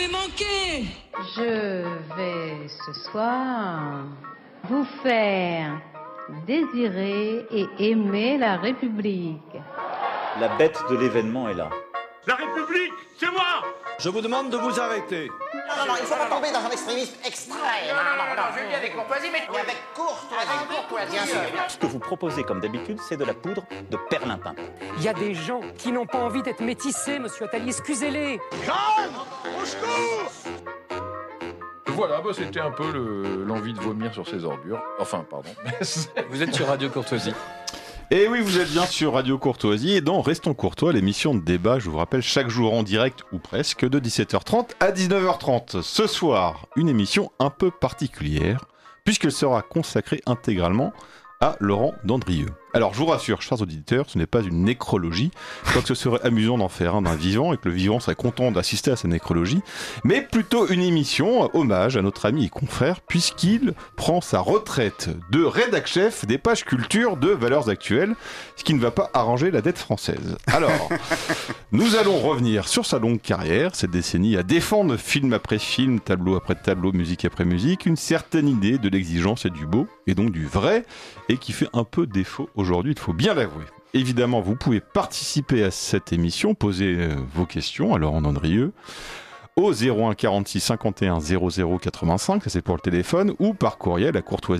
avez manqué. Je vais ce soir vous faire désirer et aimer la République. La bête de l'événement est là. La République, c'est moi. Je vous demande de vous arrêter. Non, il ne faut pas tomber dans un extrémisme extrême. Non, je viens avec courtoisie, mais avec courtoisie. Bien sûr. Ce que vous proposez, comme d'habitude, c'est de la poudre de perlimpin. Il y a des gens qui n'ont pas envie d'être métissés, monsieur Attali, excusez-les. Au secours. Voilà, c'était un peu l'envie de vomir sur ces ordures. Enfin, pardon. Vous êtes sur Radio Courtoisie. Et oui, vous êtes bien sur Radio Courtoisie et dans Restons Courtois, l'émission de débat, je vous rappelle, chaque jour en direct ou presque de 17h30 à 19h30. Ce soir, une émission un peu particulière puisqu'elle sera consacrée intégralement à Laurent Dandrieux. Alors, je vous rassure, chers auditeurs, ce n'est pas une nécrologie, quoique ce serait amusant d'en faire un d'un vivant et que le vivant serait content d'assister à sa nécrologie, mais plutôt une émission hommage à notre ami et confrère, puisqu'il prend sa retraite de rédac-chef des pages culture de Valeurs Actuelles, ce qui ne va pas arranger la dette française. Alors, nous allons revenir sur sa longue carrière, cette décennie à défendre film après film, tableau après tableau, musique après musique, une certaine idée de l'exigence et du beau, et donc du vrai, et qui fait un peu défaut aujourd'hui, il faut bien l'avouer. Évidemment, vous pouvez participer à cette émission, poser vos questions à Laurent Dandrieux au 01 46 51 00 85, ça c'est pour le téléphone, ou par courriel à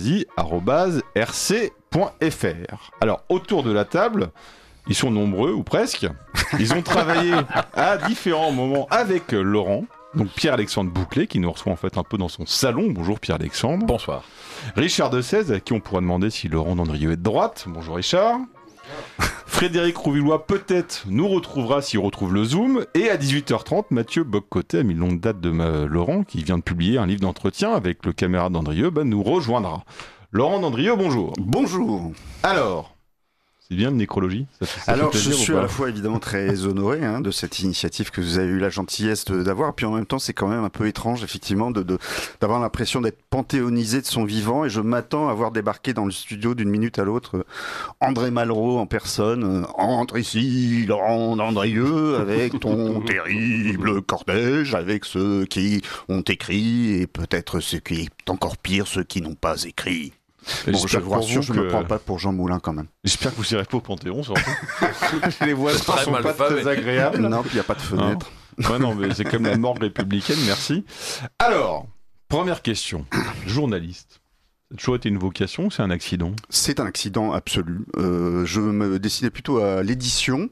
courtoisie@rc.fr. Alors, autour de la table, ils sont nombreux, ou presque. Ils ont travaillé à différents moments avec Laurent. Donc Pierre-Alexandre Bouclé, qui nous reçoit en fait un peu dans son salon. Bonjour Pierre-Alexandre. Bonsoir. Richard Desèze, à qui on pourra demander si Laurent Dandrieux est de droite. Bonjour Richard. Frédéric Rouvillois peut-être nous retrouvera s'il retrouve le Zoom. Et à 18h30, Mathieu Boccotet, ami de longue date de Laurent, qui vient de publier un livre d'entretien avec le camarade Dandrieux, nous rejoindra. Laurent Dandrieux, bonjour. Bonjour. Alors, c'est bien de nécrologie ça Alors, je suis à la fois évidemment très honoré de cette initiative que vous avez eu la gentillesse d'avoir, puis en même temps, c'est quand même un peu étrange, effectivement, d'avoir l'impression d'être panthéonisé de son vivant, et je m'attends à voir débarquer dans le studio d'une minute à l'autre André Malraux en personne. Entre ici, Laurent Dandrieux, avec ton terrible cortège, avec ceux qui ont écrit, et peut-être ce qui est encore pire, ceux qui n'ont pas écrit. Bon, je vous rassure, je ne me prends pas pour Jean Moulin quand même. J'espère que vous irez pas au Panthéon, surtout. Les voisins sont pas très agréables. Non, puis il n'y a pas de fenêtre. Ouais, non, mais c'est comme la morgue républicaine, merci. Alors, première question. Journaliste. Ça a toujours été une vocation ou c'est un accident ? C'est un accident absolu. Je me destinais plutôt à l'édition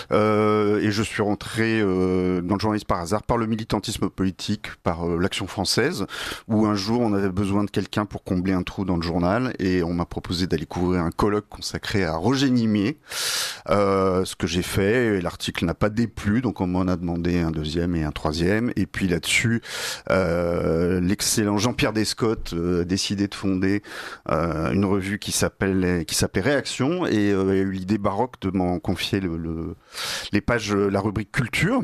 et je suis rentré dans le journalisme par hasard, par le militantisme politique, par l'Action française, où un jour on avait besoin de quelqu'un pour combler un trou dans le journal et on m'a proposé d'aller couvrir un colloque consacré à Roger Nimier, ce que j'ai fait. L'article n'a pas déplu, donc on m'en a demandé un deuxième et un troisième. Et puis là-dessus, l'excellent Jean-Pierre Descottes a décidé de fonder une revue qui s'appelait Réaction, et a eu l'idée baroque de m'en confier les pages, la rubrique culture.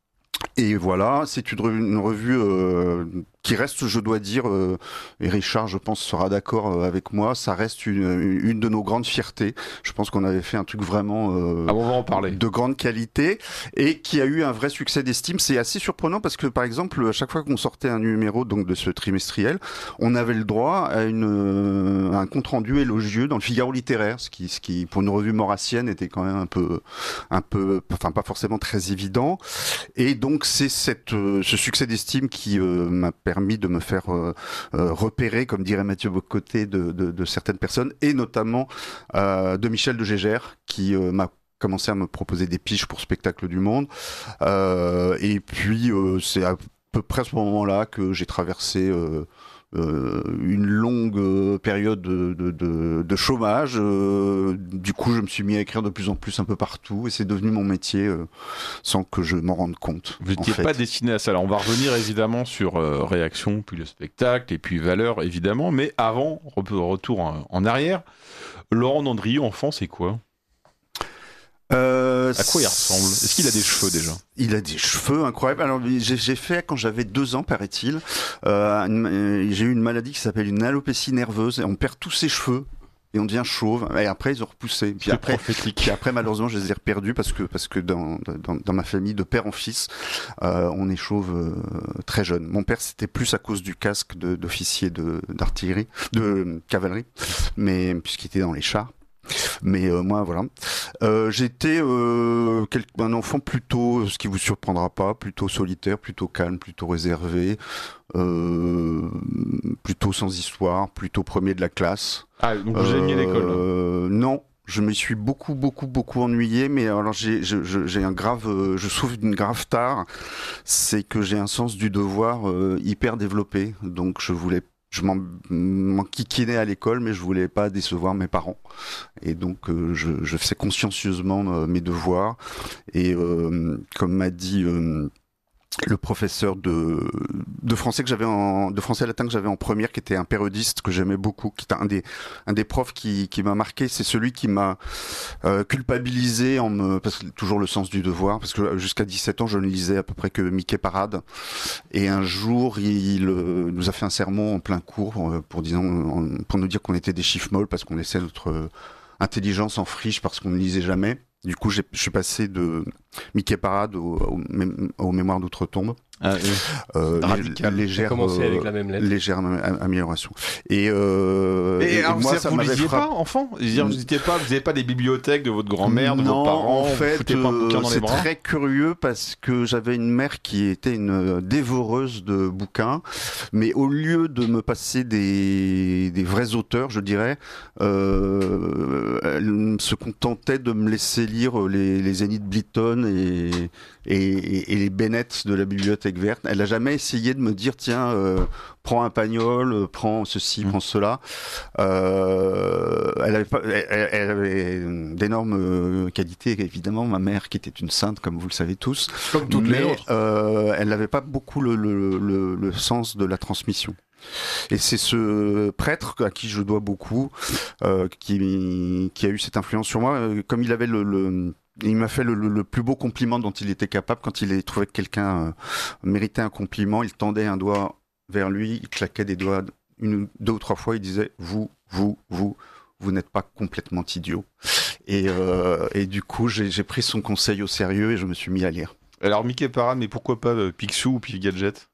Et voilà, c'est une revue qui reste, je dois dire, et Richard, je pense, sera d'accord avec moi, ça reste une de nos grandes fiertés. Je pense qu'on avait fait un truc vraiment on va en parler. De grande qualité et qui a eu un vrai succès d'estime. C'est assez surprenant parce que, par exemple, à chaque fois qu'on sortait un numéro donc de ce trimestriel, on avait le droit à un compte-rendu élogieux dans le Figaro littéraire, ce qui pour une revue maurassienne était quand même un peu, enfin pas forcément très évident. Et donc c'est ce succès d'estime qui m'a permis de me faire repérer, comme dirait Mathieu Boccotet, de certaines personnes, et notamment de Michel de Gégère, qui m'a commencé à me proposer des piges pour Spectacle du Monde. Et puis c'est à peu près à ce moment-là que j'ai traversé une longue période de chômage. Du coup, je me suis mis à écrire de plus en plus un peu partout et c'est devenu mon métier sans que je m'en rende compte. Vous n'étiez pas destiné à ça. Alors, on va revenir évidemment sur Réaction, puis le spectacle et puis Valeurs, évidemment. Mais avant, retour en arrière, Laurent Dandrieux, enfant, c'est quoi ? À quoi il ressemble ? Est-ce qu'il a des cheveux déjà ? Il a des cheveux incroyables. Alors j'ai fait, quand j'avais 2 ans, paraît-il, j'ai eu une maladie qui s'appelle une alopécie nerveuse et on perd tous ses cheveux et on devient chauve. Et après, ils ont repoussé. Puis après, malheureusement, je les ai perdus parce que dans ma famille, de père en fils, on est chauve très jeune. Mon père, c'était plus à cause du casque d'officier d'artillerie, de cavalerie, mais puisqu'il était dans les chars. Mais moi, voilà. J'étais un enfant plutôt, ce qui vous surprendra pas, plutôt solitaire, plutôt calme, plutôt réservé, plutôt sans histoire, plutôt premier de la classe. Ah, donc vous aimiez l'école Non. Je me suis beaucoup ennuyé, mais alors j'ai je souffre d'une grave tare, c'est que j'ai un sens du devoir hyper développé, donc je m'enquiquinais à l'école, mais je voulais pas décevoir mes parents. Et donc, je faisais consciencieusement mes devoirs. Et comme m'a dit le professeur de français de français latin que j'avais en première, qui était un périodiste que j'aimais beaucoup, qui était un des profs qui m'a marqué, c'est celui qui m'a culpabilisé parce que toujours le sens du devoir, parce que jusqu'à 17 ans je ne lisais à peu près que Mickey Parade, et un jour il nous a fait un sermon en plein cours pour nous dire qu'on était des chiffres molles parce qu'on laissait notre intelligence en friche parce qu'on ne lisait jamais. Du coup, je suis passé de Mickey Parade aux Mémoires d'Outre-Tombe. Ah, légère, avec la même lettre. Légère amélioration. Et alors, moi, vous lisiez pas, enfant? Vous n'avez pas des bibliothèques de votre grand-mère, de vos parents? En fait, c'est bras? très curieux parce que j'avais une mère qui était une dévoreuse de bouquins, mais au lieu de me passer des vrais auteurs, je dirais, elle se contentait de me laisser lire les Enid Blyton et les Bennett de la bibliothèque verte. Elle n'a jamais essayé de me dire tiens, prends un Pagnol, prends ceci, prends cela. Elle avait d'énormes qualités, évidemment, ma mère qui était une sainte, comme vous le savez tous. Comme toutes les autres. Elle n'avait pas beaucoup le sens de la transmission. Et c'est ce prêtre à qui je dois beaucoup qui a eu cette influence sur moi. Comme il avait il m'a fait le plus beau compliment dont il était capable. Quand il trouvait que quelqu'un méritait un compliment, il tendait un doigt vers lui, il claquait des doigts 2 ou 3 fois, il disait « vous n'êtes pas complètement idiot ». Et du coup, j'ai pris son conseil au sérieux et je me suis mis à lire. Alors Mickey Parade, mais pourquoi pas Picsou ou Pif Gadget?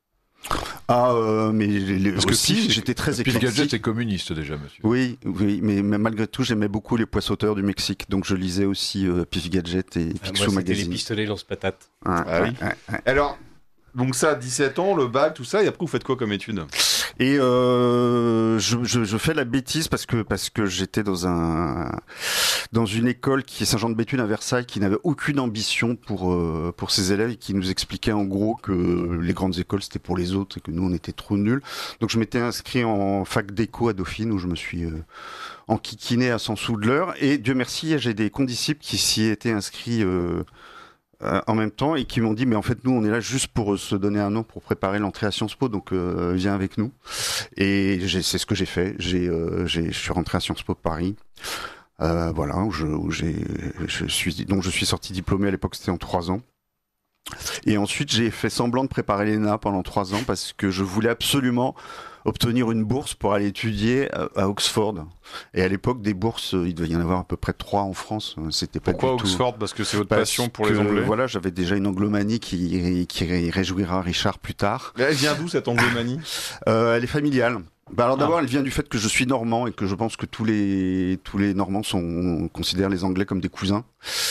Parce que si, j'étais très éclectique. Pif Gadget est communiste déjà, monsieur. Oui, mais malgré tout, j'aimais beaucoup les poissoteurs du Mexique, donc je lisais aussi Pif Gadget et Picsou Magazine. Les pistolets lance-patates. Oui. Alors, donc ça, 17 ans, le bac, tout ça, et après vous faites quoi comme études? Et je fais la bêtise parce que j'étais dans une école qui est Saint-Jean-de-Béthune à Versailles, qui n'avait aucune ambition pour ses élèves et qui nous expliquait en gros que les grandes écoles c'était pour les autres et que nous on était trop nuls. Donc je m'étais inscrit en fac d'éco à Dauphine où je me suis enquiquiné à 100 sous de l'heure, et Dieu merci j'ai des condisciples qui s'y étaient inscrits en même temps et qui m'ont dit mais en fait nous on est là juste pour se donner un an pour préparer l'entrée à Sciences Po, donc viens avec nous. Et c'est ce que j'ai fait. Je suis rentré à Sciences Po de Paris. Voilà, où je suis sorti diplômé à l'époque, c'était en 3 ans. Et ensuite j'ai fait semblant de préparer l'ENA pendant 3 ans parce que je voulais absolument obtenir une bourse pour aller étudier à Oxford. Et à l'époque, des bourses, il devait y en avoir à peu près 3 en France. C'était pas Pourquoi du Oxford? Parce que c'est votre passion pour les Anglais. Voilà, j'avais déjà une anglomanie qui réjouira Richard plus tard. Mais elle vient d'où cette anglomanie? Elle est familiale. Alors d'abord, elle vient du fait que je suis normand et que je pense que tous les Normands considèrent les Anglais comme des cousins.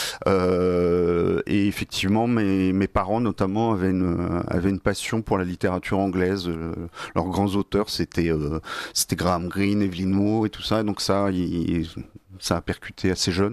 Et effectivement, mes parents notamment avaient une passion pour la littérature anglaise. Leurs grands auteurs, c'était Graham Greene, Evelyn Waugh et tout ça. Et donc ça a percuté assez jeune.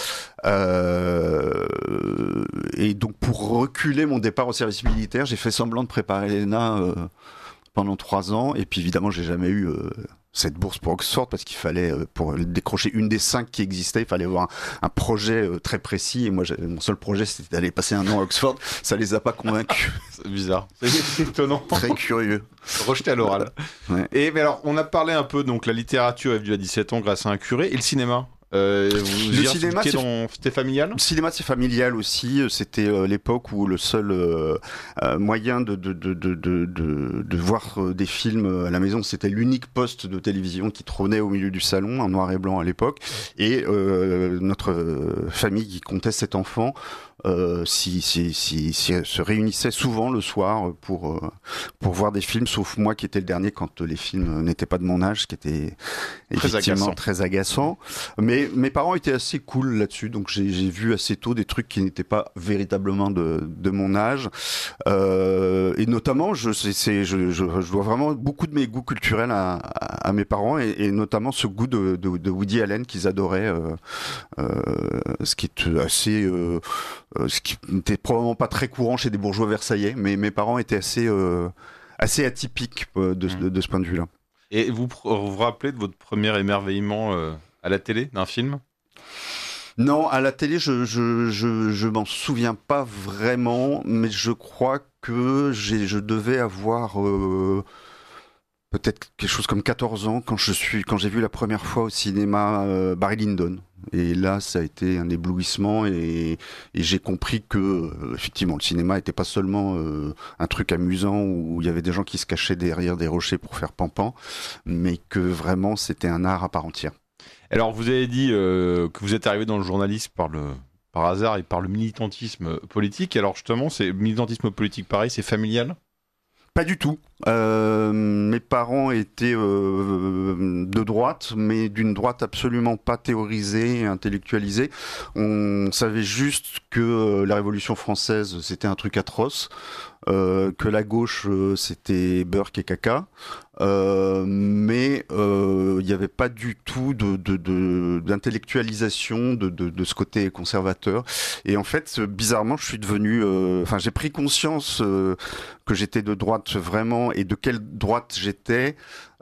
Et donc pour reculer mon départ au service militaire, j'ai fait semblant de préparer l'ENA pendant 3 ans, et puis évidemment j'ai jamais eu cette bourse pour Oxford parce qu'il fallait, pour décrocher une des 5 qui existaient, il fallait avoir un projet très précis, et moi mon seul projet c'était d'aller passer 1 an à Oxford. Ça les a pas convaincus. C'est bizarre, c'est étonnant. Très curieux. Rejeté à l'oral. Ouais. Mais alors on a parlé un peu, donc la littérature est venue à 17 ans grâce à un curé, et le cinéma. Le cinéma, c'était familial. Le cinéma, c'est familial aussi. C'était l'époque où le seul moyen de voir des films à la maison, c'était l'unique poste de télévision qui trônait au milieu du salon, en noir et blanc à l'époque. Et notre famille qui comptait 7 enfants se réunissait souvent le soir pour voir des films, sauf moi qui étais le dernier quand les films n'étaient pas de mon âge, ce qui était effectivement très agaçant. Mais mes parents étaient assez cool là-dessus, donc j'ai vu assez tôt des trucs qui n'étaient pas véritablement de mon âge. Et notamment, je dois vraiment beaucoup de mes goûts culturels à mes parents, et notamment ce goût de Woody Allen qu'ils adoraient, ce qui est assez... ce qui n'était probablement pas très courant chez des bourgeois versaillais, mais mes parents étaient assez atypiques de ce point de vue-là. Et vous vous rappelez de votre premier émerveillement à la télé d'un film ? Non, à la télé, je m'en souviens pas vraiment, mais je crois que je devais avoir peut-être quelque chose comme 14 ans quand j'ai vu la première fois au cinéma Barry Lyndon. Et là, ça a été un éblouissement, et j'ai compris que effectivement, le cinéma n'était pas seulement un truc amusant où il y avait des gens qui se cachaient derrière des rochers pour faire pampan, mais que vraiment c'était un art à part entière. Alors, vous avez dit que vous êtes arrivé dans le journalisme par hasard et par le militantisme politique. Alors justement, c'est militantisme politique pareil, c'est familial ? Pas du tout. Mes parents étaient de droite, mais d'une droite absolument pas théorisée et intellectualisée. On savait juste que la Révolution française, c'était un truc atroce, que la gauche, c'était Burke et caca, mais il n'y avait pas du tout d'intellectualisation de ce côté conservateur. Et en fait, bizarrement, je suis devenu... j'ai pris conscience que j'étais de droite vraiment, et de quelle droite j'étais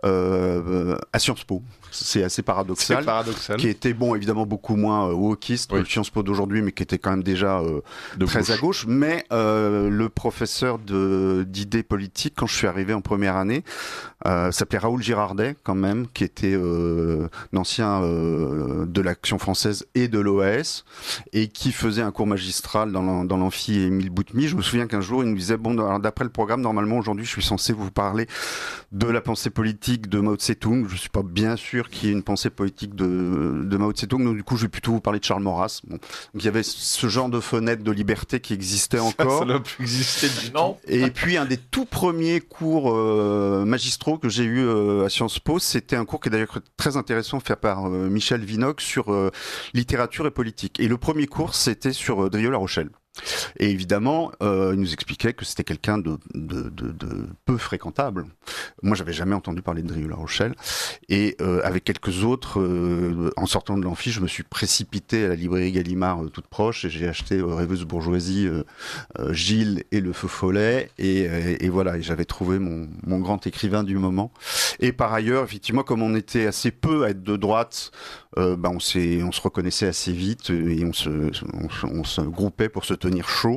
à Sciences Po. C'est assez paradoxal. C'est paradoxal. Qui était, bon, évidemment beaucoup moins wokiste que le Sciences Po d'aujourd'hui, mais qui était quand même déjà très à gauche. Mais le professeur d'idées politiques, quand je suis arrivé en première année, s'appelait Raoul Girardet, quand même, qui était l'ancien de l'Action française et de l'OAS, et qui faisait un cours magistral dans l'amphi Émile Boutmy. Je me souviens qu'un jour, il nous disait, bon, d'après le programme, normalement, aujourd'hui, je suis censé vous parler de la pensée politique de Mao Tse-tung. Je suis pas bien sûr qu'il y ait une pensée politique de Mao Tse-tung, donc du coup, je vais plutôt vous parler de Charles Maurras. Bon. Donc, il y avait ce genre de fenêtre de liberté qui existait encore. Ça n'a plus existé du tout. Et puis, un des tout premiers cours magistraux que j'ai eu à Sciences Po, c'était un cours qui est d'ailleurs très intéressant, fait par Michel Vinocq, sur littérature et politique. Et le premier cours, c'était sur Drieux-La Rochelle. Et évidemment, il nous expliquait que c'était quelqu'un de peu fréquentable. Moi, j'avais jamais entendu parler de Drieux-La Rochelle. Et avec quelques autres, en sortant de l'amphi, je me suis précipité à la librairie Gallimard toute proche, et j'ai acheté Rêveuse bourgeoisie, Gilles et Le Feu Follet. Et voilà, et j'avais trouvé mon grand écrivain du moment. Et par ailleurs, effectivement, comme on était assez peu à être de droite, on se reconnaissait assez vite, et on se groupait pour se tenir chaud.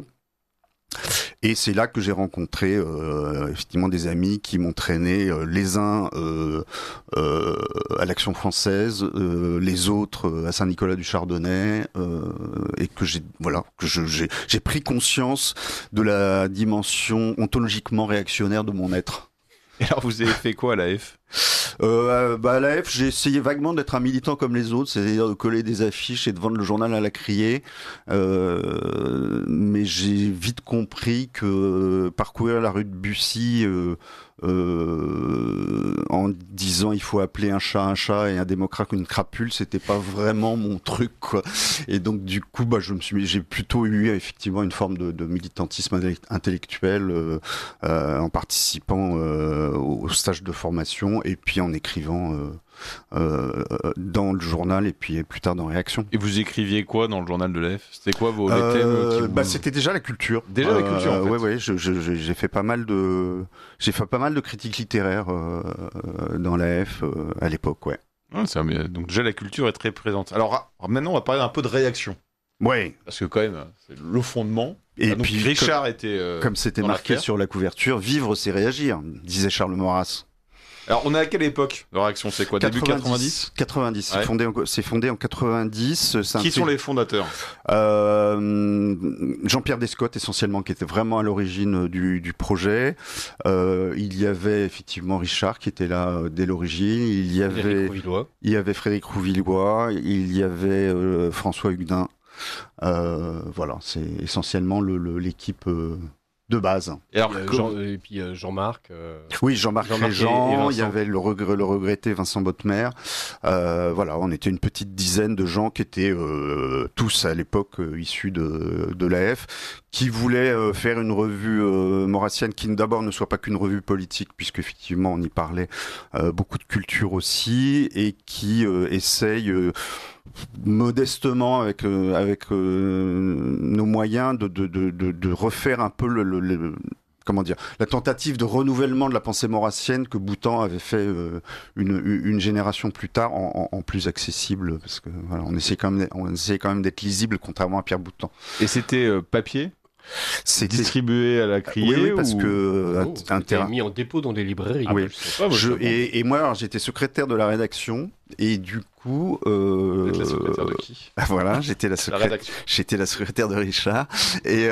Et c'est là que j'ai rencontré effectivement des amis qui m'ont traîné les uns à l'Action française, les autres à Saint-Nicolas du Chardonnay, et que j'ai pris conscience de la dimension ontologiquement réactionnaire de mon être. Et alors, vous avez fait quoi à l'AF ? À l'AF, j'ai essayé vaguement d'être un militant comme les autres, c'est-à-dire de coller des affiches et de vendre le journal à la criée. Mais j'ai vite compris que parcourir la rue de Bussy en disant il faut appeler un chat et un démocrate une crapule, c'était pas vraiment mon truc, quoi. Et donc du coup, j'ai plutôt eu effectivement une forme de militantisme intellectuel en participant au stage de formation, et puis en écrivant dans le journal, et puis plus tard dans Réaction. Et vous écriviez quoi dans le journal de l'AF ? C'était quoi les thèmes C'était déjà la culture. Déjà la culture, en fait. Ouais, j'ai fait pas mal de critiques littéraires dans l'AF à l'époque, ouais. Donc déjà la culture est très présente. Alors maintenant, on va parler un peu de réaction. Ouais. Parce que quand même, c'est le fondement. Et puis Richard était comme c'était marqué sur la couverture, vivre c'est réagir, disait Charles Maurras. Alors, on est à quelle époque de réaction? C'est quoi, début 90? 90. Ouais. C'est fondé en 90. Qui sont les fondateurs? Jean-Pierre Descottes, essentiellement, qui était vraiment à l'origine du projet. Il y avait effectivement Richard, qui était là dès l'origine. Il y avait Frédéric Rouvillois. Il y avait François Hugdin. Voilà, c'est essentiellement l'équipe de base. Et puis Jean-Marc. Oui, Jean-Marc Régent, et il y avait le regretté Vincent Bottemer. Voilà, on était une petite dizaine de gens qui étaient tous à l'époque issus de l'AF, qui voulaient faire une revue maurassienne qui d'abord ne soit pas qu'une revue politique, puisque effectivement on y parlait beaucoup de culture aussi, et qui essaye modestement avec nos moyens de refaire un peu comment dire, la tentative de renouvellement de la pensée maurassienne que Boutan avait fait une génération plus tard en plus accessible, parce que voilà, on essayait quand même d'être lisible, contrairement à Pierre Boutan. Et c'était papier? C'est distribué à la criée? Oui, parce que c'était mis en dépôt dans des librairies. Oui. Et moi, alors, j'étais secrétaire de la rédaction, et du coup, Vous êtes la secrétaire de qui? Voilà, j'étais la secrétaire de Richard, et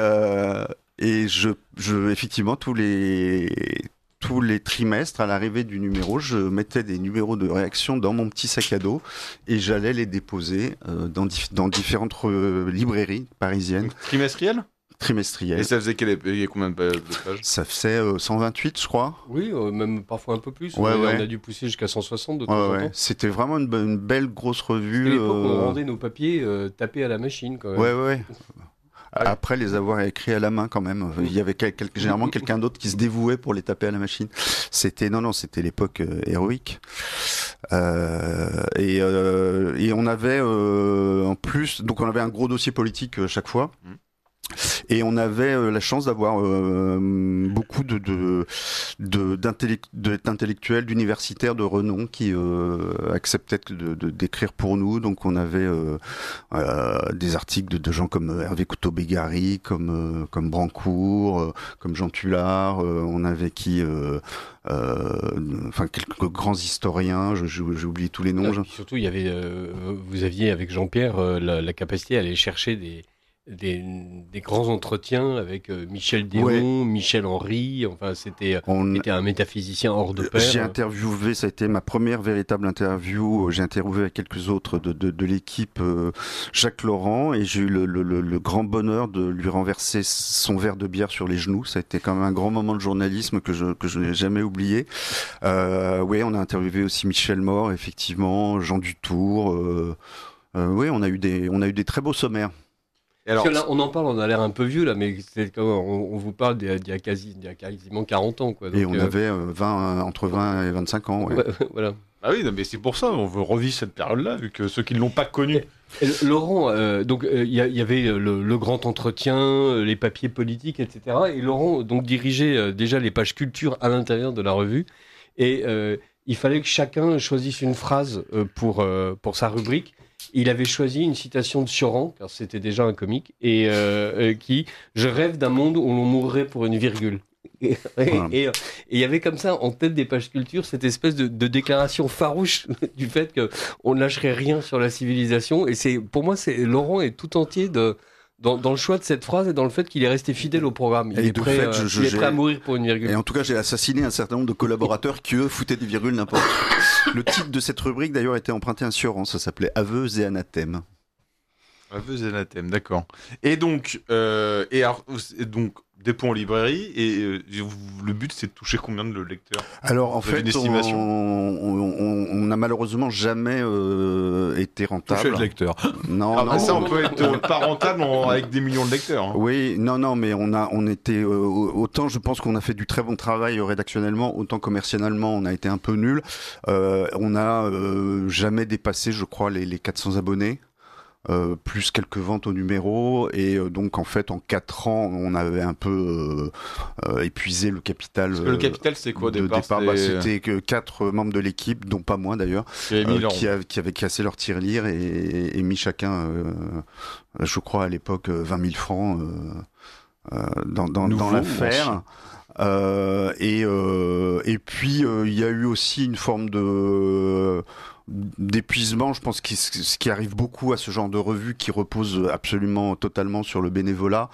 effectivement tous les trimestres, à l'arrivée du numéro, je mettais des numéros de réaction dans mon petit sac à dos et j'allais les déposer dans différentes librairies parisiennes. Trimestriel? Trimestriel. Et ça faisait combien de pages? Ça faisait 128, je crois. Oui, même parfois un peu plus. Ouais. On a dû pousser jusqu'à 160 de temps en temps. C'était vraiment une belle grosse revue. C'était l'époque où on rendait nos papiers tapés à la machine, quand même. Ouais. Après les avoir écrits à la main quand même, il y avait généralement quelqu'un d'autre qui se dévouait pour les taper à la machine. C'était l'époque héroïque. Et on avait en plus, donc on avait un gros dossier politique chaque fois. Et on avait la chance d'avoir beaucoup d'intellectuels, d'universitaires de renom qui acceptaient d'écrire pour nous. Donc on avait des articles de gens comme Hervé Couteau-Bégari, comme Brancourt, comme Jean Tullard. On avait quelques grands historiens. J'ai oublié tous les noms. Surtout, il y avait, vous aviez avec Jean-Pierre la capacité à aller chercher des grands entretiens avec Michel Déon, Michel Henry, enfin c'était un métaphysicien hors de pair. J'ai interviewé, ça a été ma première véritable interview, j'ai interviewé avec quelques autres de l'équipe Jacques Laurent, et j'ai eu le grand bonheur de lui renverser son verre de bière sur les genoux. Ça a été quand même un grand moment de journalisme que je n'ai jamais oublié. Oui, on a interviewé aussi Michel Mort, effectivement, Jean Dutour. Oui, on a eu des très beaux sommaires. Alors, parce que là, on en parle, on a l'air un peu vieux là, mais on vous parle d'il y a quasiment 40 ans, quoi. Donc, et on avait entre 20 et 25 ans. Ouais. Voilà. Ah oui, mais c'est pour ça, on veut revivre cette période-là, vu que ceux qui ne l'ont pas connue. Laurent, il y avait le grand entretien, les papiers politiques, etc. Et Laurent donc dirigeait déjà les pages culture à l'intérieur de la revue. Et il fallait que chacun choisisse une phrase pour sa rubrique. Il avait choisi une citation de Cioran, car c'était déjà un comique, et qui « Je rêve d'un monde où l'on mourrait pour une virgule ». Et il y avait comme ça, en tête des pages culture, cette espèce de déclaration farouche du fait qu'on ne lâcherait rien sur la civilisation. Et pour moi, Laurent est tout entier dans le choix de cette phrase et dans le fait qu'il est resté fidèle au programme. Il est prêt à mourir pour une virgule. Et en tout cas, j'ai assassiné un certain nombre de collaborateurs qui, eux, foutaient des virgules n'importe où. Le titre de cette rubrique, d'ailleurs, était emprunté à un Cioran. Ça s'appelait « Aveux et anathèmes ». Aveux et anathèmes, d'accord. Et donc, dépôt en librairie, et le but, c'est de toucher combien de lecteurs? Alors, en fait, on n'a malheureusement jamais été rentable. Toucher de lecteurs. Non. Ça, on peut être pas rentable avec des millions de lecteurs. Hein. Oui, non, mais on était autant, je pense qu'on a fait du très bon travail rédactionnellement, autant commercialement, on a été un peu nul. On n'a jamais dépassé, je crois, les 400 abonnés. Plus quelques ventes au numéro, et donc en fait en 4 ans on avait un peu épuisé le capital. Parce que le capital c'est quoi au départ? C'était que 4 membres de l'équipe, dont pas moi d'ailleurs, qui avaient cassé leur tirelire et mis chacun, je crois à l'époque 20 000 francs dans l'affaire. Et Et puis il y a eu aussi une forme d'épuisement, je pense, ce qui arrive beaucoup à ce genre de revue qui repose absolument totalement sur le bénévolat.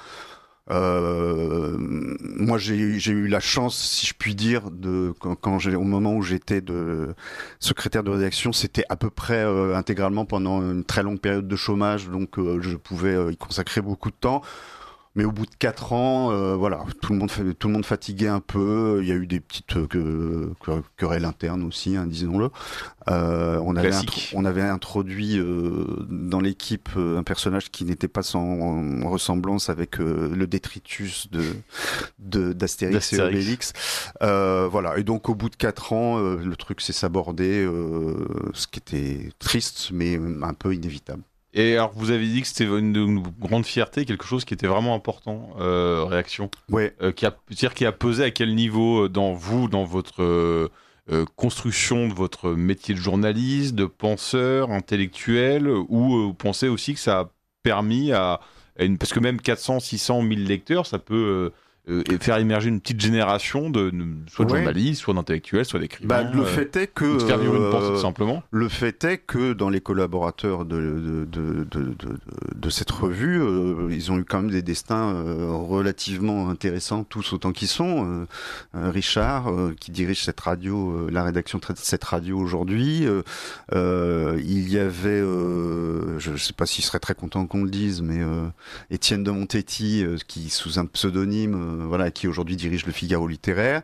Moi, j'ai eu la chance, si je puis dire, au moment où j'étais secrétaire de rédaction, c'était à peu près intégralement pendant une très longue période de chômage, donc je pouvais y consacrer beaucoup de temps. Mais au bout de 4 ans, voilà, tout le monde fatiguait un peu. Il y a eu des petites querelles internes aussi, hein, disons-le. On avait introduit dans l'équipe un personnage qui n'était pas sans ressemblance avec le détritus d'Astérix et Obélix. Voilà. Et donc au bout de 4 ans, le truc s'est sabordé, ce qui était triste, mais un peu inévitable. Et alors, vous avez dit que c'était une grande fierté, quelque chose qui était vraiment important, Réaction. Ouais. Qui a pesé à quel niveau dans votre construction de votre métier de journaliste, de penseur, intellectuel, ou vous pensez aussi que ça a permis parce que même 400, 600, 1000 lecteurs, ça peut faire émerger une petite génération soit de journalistes, soit d'intellectuels, soit d'écrivains. Le fait est que faire vivre une pensée, tout simplement. Le fait est que dans les collaborateurs de cette revue, ils ont eu quand même des destins relativement intéressants, tous autant qu'ils sont. Richard, qui dirige cette radio, la rédaction de cette radio aujourd'hui. Il y avait, je ne sais pas s'il serait très content qu'on le dise, mais Étienne de Montetti, qui sous un pseudonyme qui aujourd'hui dirige le Figaro littéraire.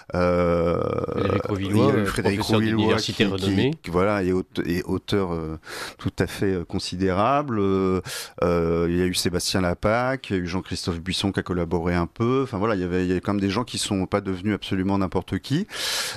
Frédéric Rouvillois, qui est auteur tout à fait considérable. Il y a eu Sébastien Lapac, il y a eu Jean-Christophe Buisson qui a collaboré un peu. Enfin voilà, il y avait quand même des gens qui sont pas devenus absolument n'importe qui.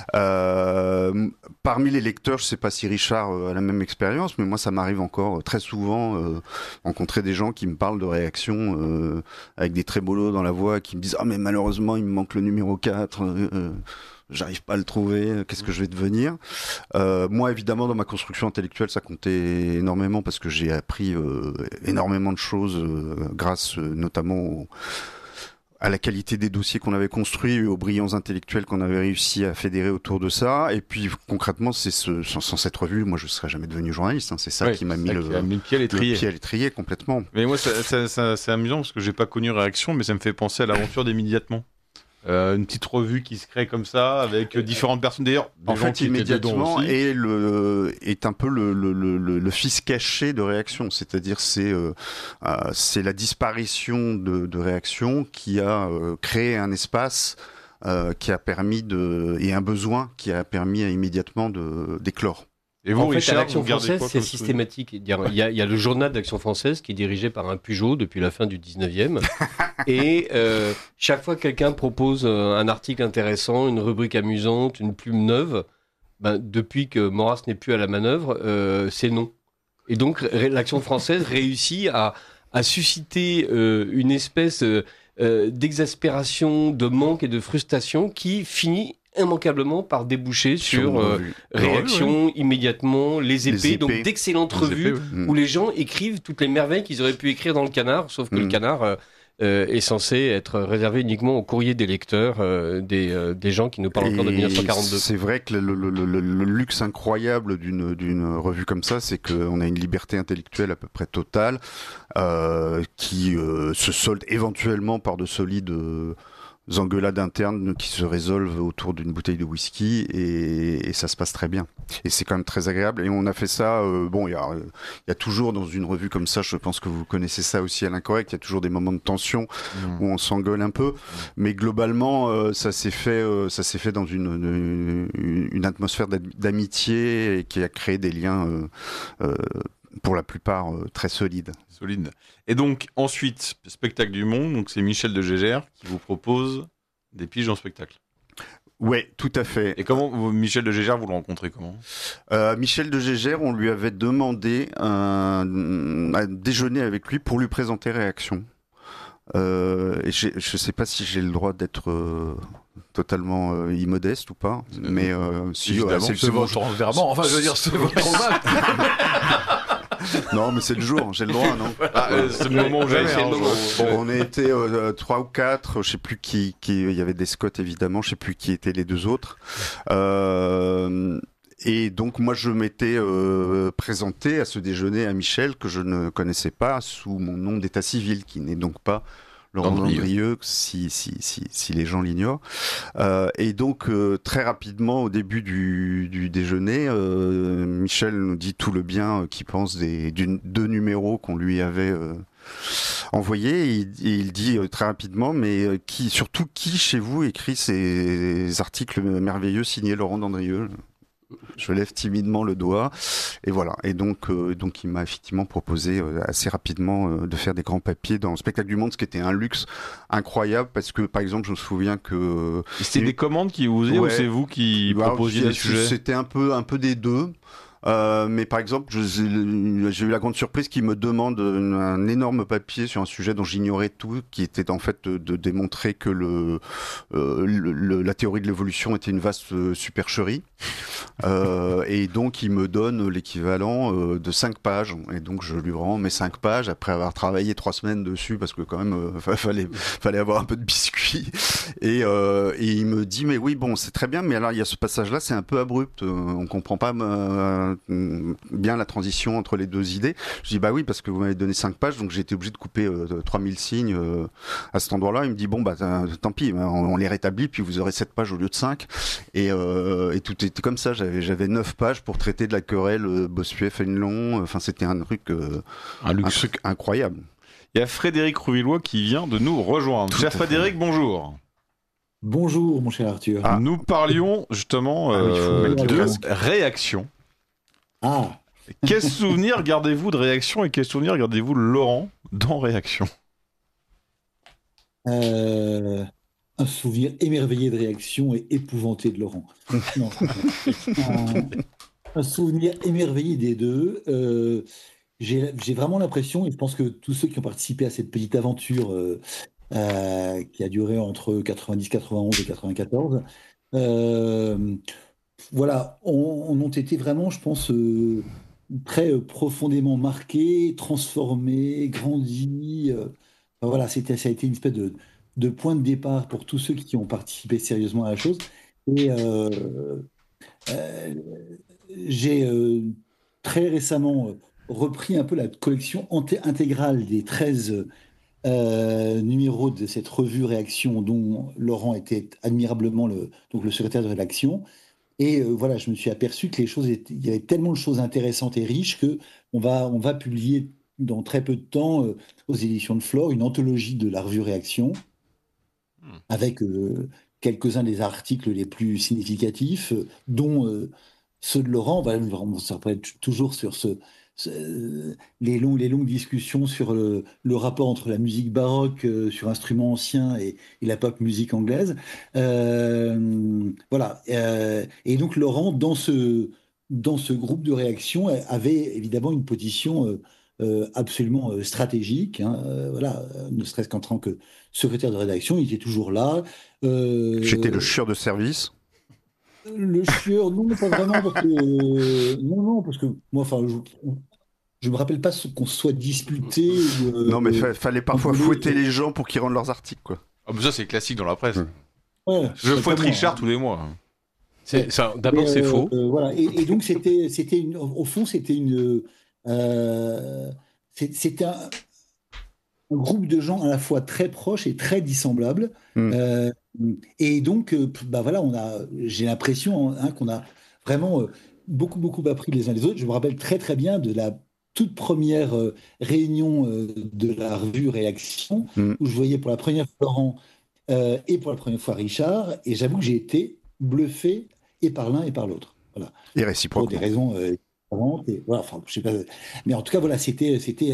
Parmi les lecteurs, je sais pas si Richard a la même expérience, mais moi ça m'arrive encore très souvent rencontrer des gens qui me parlent de Réaction avec des trémolos dans la voix, qui me disent mais malheureusement il me manque le numéro 4, j'arrive pas à le trouver, qu'est-ce que je vais devenir. Moi évidemment dans ma construction intellectuelle ça comptait énormément parce que j'ai appris énormément de choses grâce notamment à la qualité des dossiers qu'on avait construits, aux brillants intellectuels qu'on avait réussi à fédérer autour de ça. Et puis concrètement, sans cette revue, moi je serais jamais devenu journaliste. Hein. C'est ça qui m'a mis le pied à l'étrier. Le pied à l'étrier complètement. Mais moi, c'est amusant parce que j'ai pas connu Réaction, mais ça me fait penser à l'aventure d'Immédiatement. Une petite revue qui se crée comme ça avec différentes personnes d'ailleurs. En fait, Immédiatement est un peu le fils caché de Réaction, c'est-à-dire c'est la disparition de Réaction qui a créé un espace qui a permis et un besoin qui a permis à Immédiatement d'éclore. Et vous, Richard, l'Action française, c'est systématique. Il y a le journal d'Action française qui est dirigé par un Pujol depuis la fin du 19e. Et chaque fois que quelqu'un propose un article intéressant, une rubrique amusante, une plume neuve, depuis que Maurras n'est plus à la manœuvre, c'est non. Et donc, l'Action française réussit à susciter une espèce d'exaspération, de manque et de frustration qui finit immanquablement par déboucher sur Réaction, Immédiatement, Les Épées, donc d'excellentes revues où les gens écrivent toutes les merveilles qu'ils auraient pu écrire dans le Canard, sauf que le Canard est censé être réservé uniquement au courrier des lecteurs, des gens qui nous parlent encore de 1942. C'est vrai que le luxe incroyable d'une revue comme ça, c'est qu'on a une liberté intellectuelle à peu près totale, qui se solde éventuellement par de solides engueulades internes qui se résolvent autour d'une bouteille de whisky et ça se passe très bien. Et c'est quand même très agréable. Et on a fait ça, il y a toujours dans une revue comme ça, je pense que vous connaissez ça aussi à l'Incorrect, il y a toujours des moments de tension où on s'engueule un peu. Mais globalement, ça s'est fait dans une atmosphère d'amitié et qui a créé des liens pour la plupart très solides. Et donc ensuite, Spectacle du Monde, donc c'est Michel de Gégère qui vous propose des piges en spectacle. Ouais, tout à fait. Et comment Michel de Gégère, vous le rencontrez comment ? Michel de Gégère, on lui avait demandé à déjeuner avec lui pour lui présenter Réaction. Et je ne sais pas si j'ai le droit d'être totalement immodeste ou pas, mais si c'est votre enverrement. Enfin, je veux dire, c'est votre Non, mais c'est le jour, j'ai le droit, non? C'est le moment où jamais. c'est le moment. Bon, on était 3 ou 4, je sais plus qui. Il y avait des Scott évidemment, je sais plus qui étaient les deux autres. Et donc moi je m'étais présenté à ce déjeuner à Michel que je ne connaissais pas sous mon nom d'état civil, qui n'est donc pas Laurent Dandrieux, si les gens l'ignorent. Et donc très rapidement au début du déjeuner, Michel nous dit tout le bien qu'il pense des deux numéros qu'on lui avait envoyés. Et il dit très rapidement, mais surtout qui chez vous écrit ces articles merveilleux signés Laurent Dandrieux? Je lève timidement le doigt et voilà. Et donc il m'a effectivement proposé assez rapidement de faire des grands papiers dans le Spectacle du Monde, ce qui était un luxe incroyable parce que par exemple je me souviens que c'était des commandes qui vous faisaient ou c'est vous qui proposiez des sujets? C'était un peu des deux. Mais par exemple, j'ai eu la grande surprise qu'il me demande un énorme papier sur un sujet dont j'ignorais tout, qui était en fait de démontrer que la théorie de l'évolution était une vaste supercherie. Et donc, il me donne l'équivalent de 5 pages. Et donc, je lui rends mes 5 pages après avoir travaillé 3 semaines dessus, parce que quand même, fallait avoir un peu de biscuit. Et il me dit, mais oui, bon, c'est très bien, mais alors il y a ce passage-là, c'est un peu abrupt. On comprend pas bien la transition entre les deux idées. Je dis bah oui parce que vous m'avez donné 5 pages donc j'ai été obligé de couper 3000 signes à cet endroit-là. Il me dit bon bah tant pis, on les rétablit puis vous aurez 7 pages au lieu de 5 et tout était comme ça. J'avais 9 pages pour traiter de la querelle Bossuet-Fénelon. Enfin c'était un truc incroyable. Il y a Frédéric Rouvillois qui vient de nous rejoindre. Cher Frédéric, bonjour. Bonjour mon cher Arthur. Nous parlions justement de réaction. Ah. Quel souvenir gardez-vous de Réaction et quel souvenir gardez-vous de Laurent dans Réaction? Un souvenir émerveillé de Réaction et épouvanté de Laurent. Non, un souvenir émerveillé des deux. J'ai vraiment l'impression, et je pense que tous ceux qui ont participé à cette petite aventure qui a duré entre 90, 91 et 94, voilà, ont été vraiment, je pense, très profondément marqués, transformés, grandis. Voilà, ça a été une espèce de point de départ pour tous ceux qui ont participé sérieusement à la chose. Et j'ai très récemment repris un peu la collection intégrale des 13 numéros de cette revue Réaction dont Laurent était admirablement le secrétaire de rédaction. Et voilà, je me suis aperçu que il y avait tellement de choses intéressantes et riches que on va publier dans très peu de temps aux éditions de Flore une anthologie de la revue Réaction avec quelques-uns des articles les plus significatifs, dont ceux de Laurent. On s'arrête toujours sur les longues discussions sur le rapport entre la musique baroque sur instruments anciens et la pop musique anglaise. Voilà. Et donc Laurent, dans ce groupe de réaction, avait évidemment une position absolument stratégique. Voilà, ne serait-ce qu'en tant que secrétaire de rédaction, il était toujours là. J'étais le chieur de service. Le chieur, non, pas vraiment, parce que moi, enfin, je me rappelle pas qu'on se soit disputé. Non, mais fallait parfois fouetter les gens pour qu'ils rendent leurs articles, quoi. Ah, mais ça, c'est classique dans la presse. Ouais, je fouette Richard tous les mois. D'abord, c'est faux. Voilà. Et donc, au fond, c'était un groupe de gens à la fois très proches et très dissemblables. Et donc, voilà, j'ai l'impression qu'on a vraiment beaucoup appris les uns les autres. Je me rappelle très très bien de la toute première réunion de la revue Réaction, où je voyais pour la première fois Laurent et pour la première fois Richard, et j'avoue que j'ai été bluffé et par l'un et par l'autre. Voilà. Et réciproquement. Pour des raisons différentes. Et voilà, enfin, je sais pas. Mais en tout cas, voilà, c'était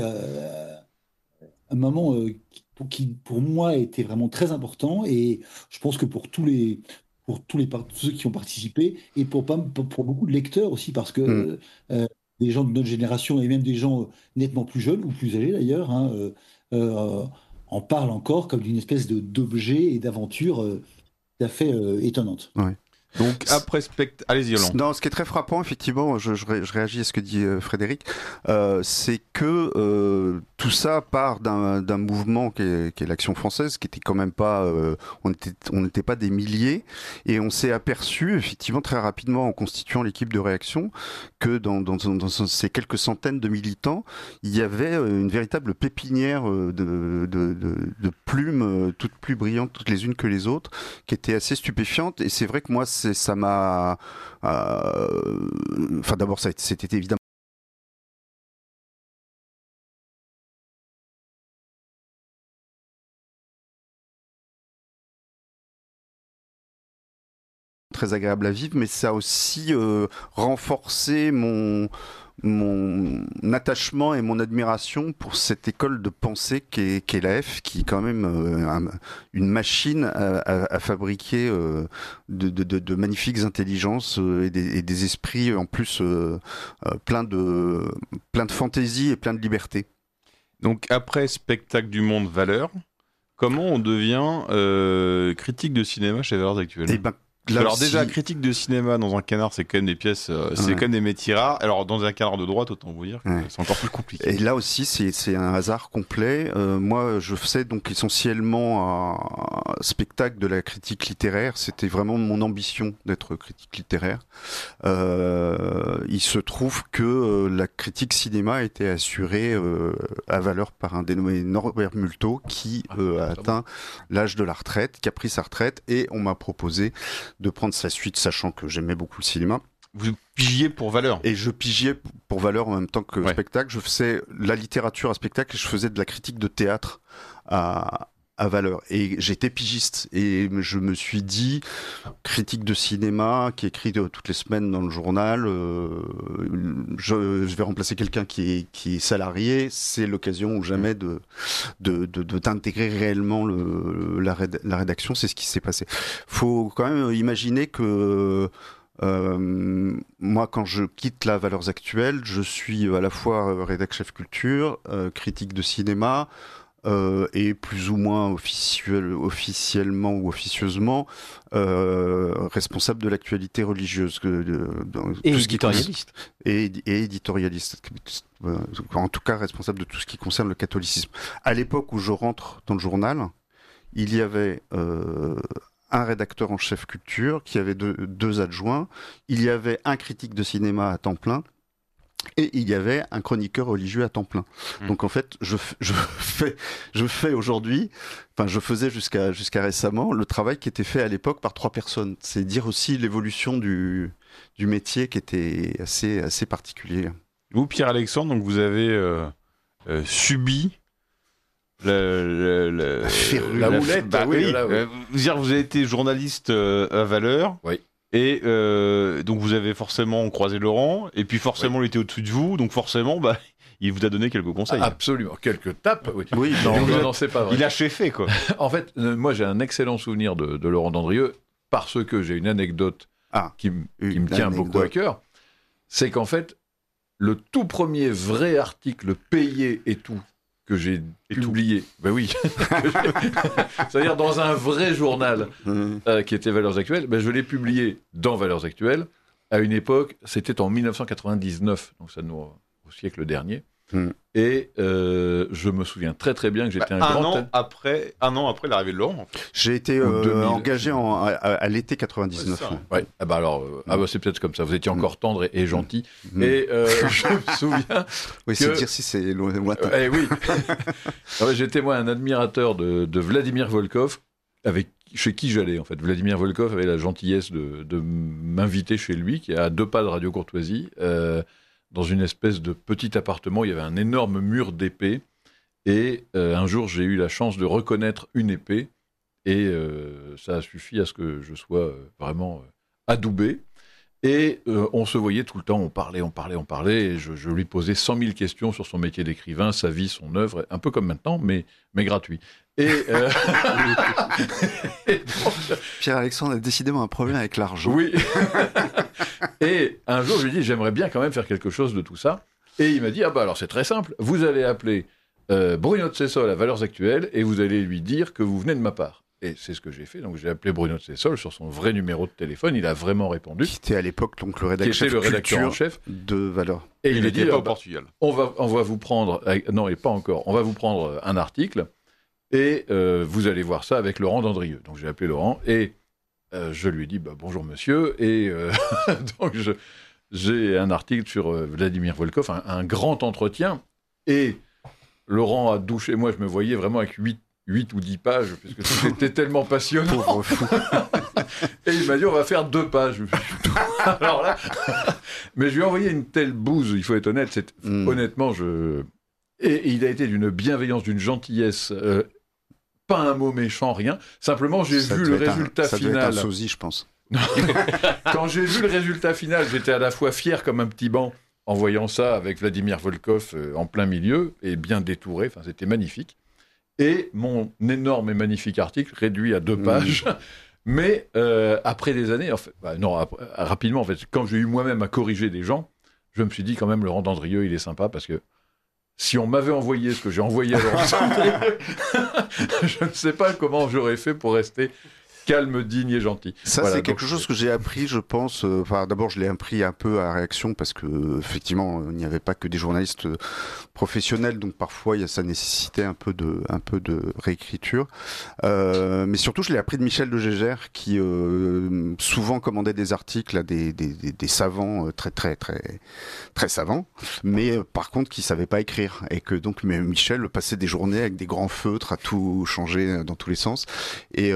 un moment qui, pour moi, était vraiment très important, et je pense que pour tous ceux qui ont participé, et pour beaucoup de lecteurs aussi, parce que des gens de notre génération, et même des gens nettement plus jeunes, ou plus âgés d'ailleurs, en parlent encore comme d'une espèce d'objet et d'aventure tout à fait étonnante. Ouais. Donc après spectacle, allez-y Yolande. Non, ce qui est très frappant, effectivement, je réagis à ce que dit Frédéric, c'est que tout ça part d'un mouvement qui est l'Action française, qui était quand même pas, on n'était pas des milliers, et on s'est aperçu effectivement très rapidement en constituant l'équipe de réaction que dans ces quelques centaines de militants, il y avait une véritable pépinière de plumes, toutes plus brillantes toutes les unes que les autres, qui était assez stupéfiante. Et c'est vrai que moi, ça m'a... Enfin, d'abord, c'était évidemment très agréable à vivre, mais ça a aussi renforcé mon attachement et mon admiration pour cette école de pensée qu'est l'AF, qui est quand même une machine à fabriquer de magnifiques intelligences et des esprits en plus plein de fantaisie et plein de liberté. Donc après spectacle du monde Valeurs, comment on devient critique de cinéma chez Valeurs Actuelles? Alors aussi... déjà, critique de cinéma dans un canard, c'est quand même des pièces, c'est quand même des métiers rares. Alors dans un canard de droite, autant vous dire que c'est encore plus compliqué. Et là aussi, c'est un hasard complet. Moi, je faisais donc essentiellement un spectacle de la critique littéraire. C'était vraiment mon ambition d'être critique littéraire. Il se trouve que la critique cinéma a été assurée à Valeurs par un dénommé Norbert Multot, qui a atteint l'âge de la retraite, qui a pris sa retraite, et on m'a proposé de prendre sa suite, sachant que j'aimais beaucoup le cinéma. Vous pigiez pour Valeurs. Et je pigiais pour Valeurs en même temps que spectacle. Je faisais la littérature à spectacle et je faisais de la critique de théâtre à Valeurs. Et j'étais pigiste. Et je me suis dit, critique de cinéma, qui écrit toutes les semaines dans le journal, je vais remplacer quelqu'un qui est salarié. C'est l'occasion ou jamais d'intégrer réellement la rédaction. C'est ce qui s'est passé. Faut quand même imaginer que moi, quand je quitte la Valeurs Actuelles, je suis à la fois rédac chef culture, critique de cinéma, et plus ou moins officiellement ou officieusement responsable de l'actualité religieuse. Et éditorialiste. Et éditorialiste. En tout cas, responsable de tout ce qui concerne le catholicisme. À l'époque où je rentre dans le journal, il y avait... un rédacteur en chef culture, qui avait deux adjoints, il y avait un critique de cinéma à temps plein, et il y avait un chroniqueur religieux à temps plein. Donc en fait, je fais aujourd'hui, enfin je faisais jusqu'à récemment, le travail qui était fait à l'époque par 3 personnes. C'est dire aussi l'évolution du métier qui était assez particulier. Vous, Pierre-Alexandre, donc vous avez subi la roulette. Vous avez été journaliste à Valeurs. Oui. Et donc vous avez forcément croisé Laurent, et puis forcément il était au-dessus de vous, donc forcément il vous a donné quelques conseils. Absolument, quelques tapes. Oui, non, c'est pas vrai. Il a cheffé, quoi. En fait, moi j'ai un excellent souvenir de Laurent Dandrieux, parce que j'ai une anecdote qui me tient beaucoup à cœur. C'est qu'en fait, le tout premier vrai article payé et tout que j'ai publié, ben oui, c'est-à-dire dans un vrai journal qui était Valeurs Actuelles, je l'ai publié dans Valeurs Actuelles, à une époque, c'était en 1999, donc ça nous au siècle dernier, et je me souviens très très bien que j'étais un an après l'arrivée de Laurent. En fait. J'ai été engagé à l'été 99. Ouais, c'est peut-être comme ça, vous étiez encore tendre et gentil, et je me souviens... Oui, c'est dire si c'est lointain. Oui. J'étais moi un admirateur de Vladimir Volkov, chez qui j'allais en fait. Vladimir Volkov avait la gentillesse de m'inviter chez lui, qui est à 2 pas de Radio Courtoisie, dans une espèce de petit appartement. Il y avait un énorme mur d'épées, et un jour j'ai eu la chance de reconnaître une épée, et ça a suffi à ce que je sois vraiment adoubé. Et on se voyait tout le temps, on parlait, et je lui posais 100 000 questions sur son métier d'écrivain, sa vie, son œuvre, un peu comme maintenant, mais gratuit. Et donc... Pierre-Alexandre a décidément un problème avec l'argent. Oui. Et un jour, je lui ai dit, j'aimerais bien quand même faire quelque chose de tout ça. Et il m'a dit, alors c'est très simple, vous allez appeler Bruno Tsessol à Valeurs Actuelles, et vous allez lui dire que vous venez de ma part. Et c'est ce que j'ai fait. Donc j'ai appelé Bruno Tessol sur son vrai numéro de téléphone. Il a vraiment répondu. Qui était à l'époque donc le rédacteur en chef de Valeurs. Et il a dit au Portugal. On va vous prendre. Non, et pas encore. On va vous prendre un article et vous allez voir ça avec Laurent Dandrieux. Donc j'ai appelé Laurent et je lui ai dit bonjour monsieur. Et donc j'ai un article sur Vladimir Volkov, un grand entretien. Et Laurent a douché. Moi, je me voyais vraiment avec 8 ou 10 pages, parce que c'était tellement passionnant. Et il m'a dit, on va faire 2 pages. Alors là, mais je lui ai envoyé une telle bouse, il faut être honnête, honnêtement, Et il a été d'une bienveillance, d'une gentillesse, pas un mot méchant, rien. Simplement, j'ai vu le résultat final. Ça devait être un sosie, je pense. Quand j'ai vu le résultat final, j'étais à la fois fier comme un petit banc, en voyant ça avec Vladimir Volkov en plein milieu, et bien détouré, enfin, c'était magnifique. Et mon énorme et magnifique article réduit à 2 pages. Mais après des années, en fait, rapidement, en fait, quand j'ai eu moi-même à corriger des gens, je me suis dit quand même, Laurent Dandrieux, il est sympa parce que si on m'avait envoyé ce que j'ai envoyé à Laurent Dandrieux, je ne sais pas comment j'aurais fait pour rester calme, digne et gentil. Ça, voilà, c'est quelque chose que j'ai appris, je pense. D'abord, je l'ai appris un peu à réaction parce que, effectivement, il n'y avait pas que des journalistes professionnels, donc parfois, ça nécessitait un peu de réécriture. Mais surtout, je l'ai appris de Michel de Gégère, qui souvent commandait des articles à des savants très savants, mais par contre, qui savaient pas écrire, et que donc Michel passait des journées avec des grands feutres à tout changer dans tous les sens, et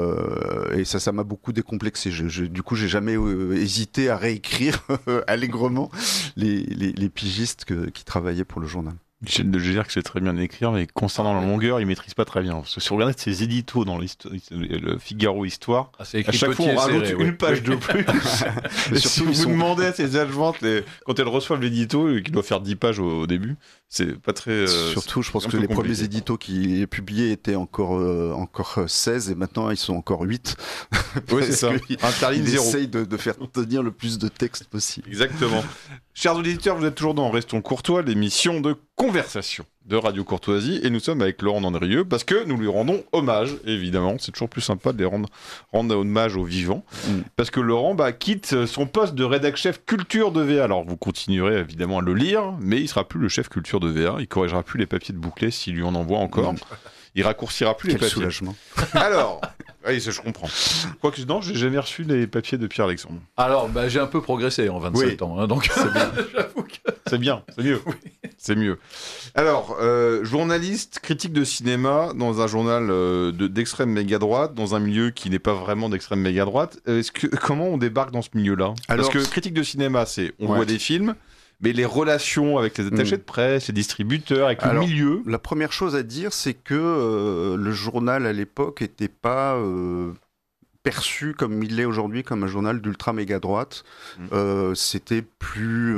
ça m'a beaucoup décomplexé. Du coup, j'ai jamais hésité à réécrire allègrement les pigistes qui travaillaient pour le journal. Michel de Gégère, que c'est très bien écrire, mais concernant la longueur, il maîtrise pas très bien. Parce que si on regarde ses éditos dans le Figaro Histoire, à chaque fois on rajoute une page de plus. Et si vous demandez à ses adjointes, quand elles reçoivent l'édito, qui doit faire 10 pages au début, c'est pas très... Surtout, je pense que les premiers éditos qu'il a publiés étaient encore 16, et maintenant ils sont encore 8. Oui, c'est ça. Il essaye de faire tenir le plus de texte possible. Exactement. Chers auditeurs, vous êtes toujours dans Restons Courtois, l'émission de conversation de Radio Courtoisie, et nous sommes avec Laurent Dandrieux parce que nous lui rendons hommage, évidemment. C'est toujours plus sympa de les rendre hommage aux vivants, parce que Laurent quitte son poste de rédac-chef culture de VA. Alors vous continuerez évidemment à le lire, mais il sera plus le chef culture de VA, il corrigera plus les papiers de Bouclet s'il lui en envoie encore. Il raccourcira plus les papiers. Quel soulagement. Alors, oui, ça je comprends. Quoique non, j'ai jamais reçu les papiers de Pierre-Alexandre. Alors, j'ai un peu progressé en 27 ans, hein, donc c'est bien. J'avoue que... c'est bien, c'est mieux. Oui. C'est mieux. Alors, journaliste, critique de cinéma dans un journal d'extrême méga droite, dans un milieu qui n'est pas vraiment d'extrême méga droite. Comment on débarque dans ce milieu-là ? Parce que critique de cinéma, c'est on voit des films. Mais les relations avec les attachés de presse, les distributeurs, avec le milieu... La première chose à dire, c'est que le journal, à l'époque, n'était pas perçu comme il l'est aujourd'hui, comme un journal d'ultra méga droite. C'était plus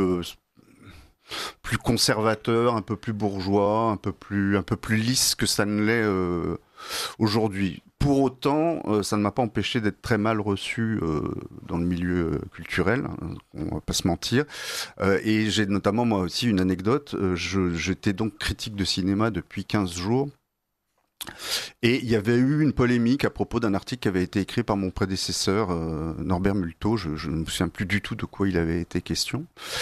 conservateur, un peu plus bourgeois, un peu plus lisse que ça ne l'est aujourd'hui. Pour autant, ça ne m'a pas empêché d'être très mal reçu dans le milieu culturel, on va pas se mentir. Et j'ai notamment, moi aussi, une anecdote. J'étais donc critique de cinéma depuis 15 jours. Et il y avait eu une polémique à propos d'un article qui avait été écrit par mon prédécesseur, Norbert Multot. Je ne me souviens plus du tout de quoi il avait été question.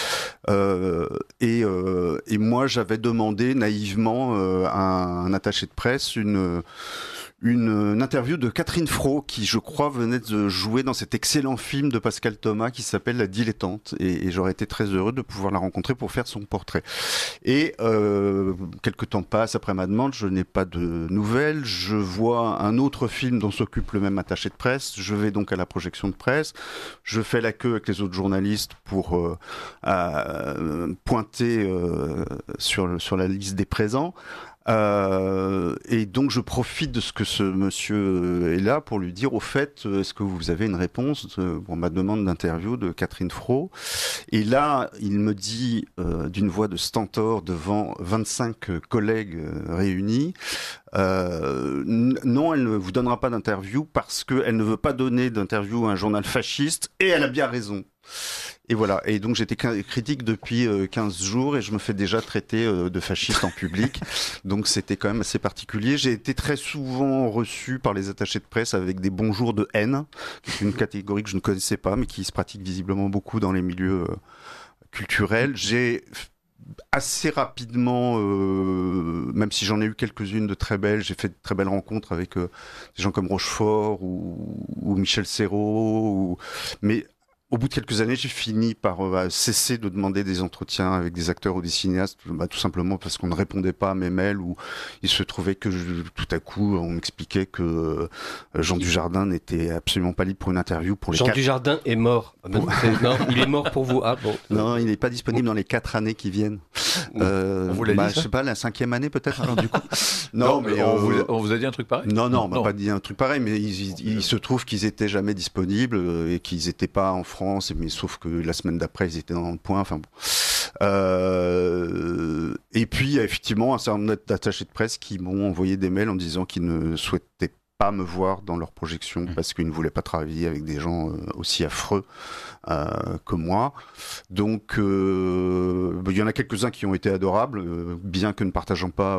Et moi, j'avais demandé naïvement à un attaché de presse une interview de Catherine Fro, qui, je crois, venait de jouer dans cet excellent film de Pascal Thomas qui s'appelle La Dilettante, et j'aurais été très heureux de pouvoir la rencontrer pour faire son portrait. Et quelques temps passent après ma demande, je n'ai pas de nouvelles, je vois un autre film dont s'occupe le même attaché de presse, je vais donc à la projection de presse, je fais la queue avec les autres journalistes pour pointer sur la liste des présents. Et donc je profite de ce que ce monsieur est là pour lui dire, au fait, est-ce que vous avez une réponse pour ma demande d'interview de Catherine Fro? Et là, il me dit d'une voix de stentor devant 25 collègues réunis, non, elle ne vous donnera pas d'interview parce qu'elle ne veut pas donner d'interview à un journal fasciste, et elle a bien raison. Et voilà. Et donc j'étais critique depuis 15 jours et je me fais déjà traiter de fasciste en public. Donc c'était quand même assez particulier. J'ai été très souvent reçu par les attachés de presse avec des bonjours de haine, qui est une catégorie que je ne connaissais pas, mais qui se pratique visiblement beaucoup dans les milieux culturels. J'ai assez rapidement, même si j'en ai eu quelques-unes de très belles, j'ai fait de très belles rencontres avec des gens comme Rochefort ou Michel Serrault, mais au bout de quelques années, j'ai fini par cesser de demander des entretiens avec des acteurs ou des cinéastes, tout simplement parce qu'on ne répondait pas à mes mails, ou il se trouvait que tout à coup, on m'expliquait que Jean Dujardin n'était absolument pas libre pour une interview. Jean Dujardin est mort. Non, il est mort pour vous. Ah bon. Non, il n'est pas disponible dans les 4 années qui viennent. On vous l'a dit, je sais pas, la 5e année peut-être, alors du coup. Non, mais on vous a dit un truc pareil? Non, on m'a pas dit un truc pareil, mais il se trouve qu'ils étaient jamais disponibles et qu'ils n'étaient pas en France, mais sauf que la semaine d'après, ils étaient dans le point. Enfin bon. Et puis, il y a effectivement un certain nombre d'attachés de presse qui m'ont envoyé des mails en disant qu'ils ne souhaitaient pas me voir dans leur projection parce qu'ils ne voulaient pas travailler avec des gens aussi affreux que moi. Donc, il y en a quelques-uns qui ont été adorables, bien que ne partageant pas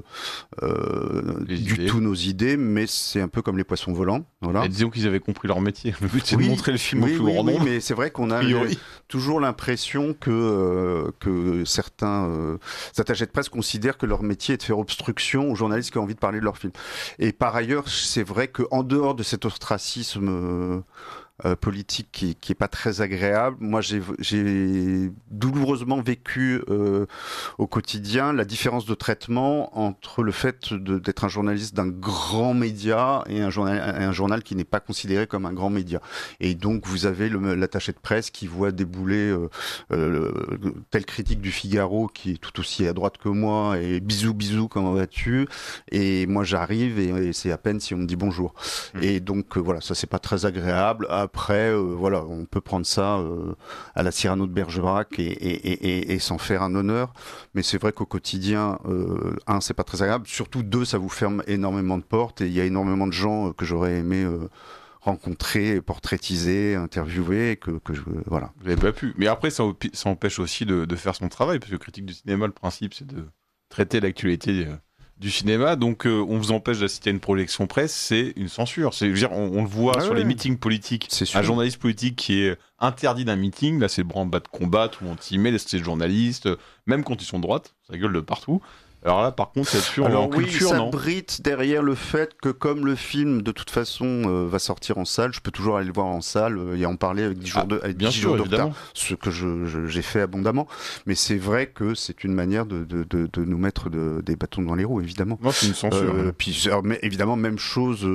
du tout nos idées, mais c'est un peu comme les poissons volants. Voilà. Et disons qu'ils avaient compris leur métier. Le but, c'est de montrer le film au plus grand nombre. Oui, mais c'est vrai qu'on a toujours l'impression que certains attachés de presse considèrent que leur métier est de faire obstruction aux journalistes qui ont envie de parler de leur film. Et par ailleurs, c'est vrai qu'en dehors de cet ostracisme politique qui est pas très agréable, moi j'ai douloureusement vécu au quotidien la différence de traitement entre le fait d'être un journaliste d'un grand média et un journal qui n'est pas considéré comme un grand média. Et donc vous avez l'attaché de presse qui voit débouler tel critique du Figaro qui est tout aussi à droite que moi et bisous comment vas-tu, et moi j'arrive et c'est à peine si on me dit bonjour. Et donc voilà, ça c'est pas très agréable. Après, voilà, on peut prendre ça à la Cyrano de Bergerac et s'en faire un honneur. Mais c'est vrai qu'au quotidien, c'est pas très agréable. Surtout, 2, ça vous ferme énormément de portes. Et il y a énormément de gens que j'aurais aimé rencontrer, portraitiser, interviewer, voilà. Vous n'avez pas pu. Mais après, ça empêche aussi de faire son travail, parce que critique du cinéma, le principe, c'est de traiter l'actualité du cinéma, donc on vous empêche d'assister à une projection presse, c'est une censure. Je veux dire, on le voit sur les meetings politiques. Un journaliste politique qui est interdit d'un meeting, là c'est le branle-bas de combat, tout le monde s'y met, les journalistes, même quand ils sont de droite, ça gueule de partout. Alors là, par contre, c'est sûr, en culture, ça non. brite derrière le fait que comme le film, de toute façon, va sortir en salle, je peux toujours aller le voir en salle et en parler avec 10 jours de retard, ce que j'ai fait abondamment. Mais c'est vrai que c'est une manière de nous mettre des bâtons dans les roues, évidemment. Non, c'est une censure. Mais évidemment, même chose...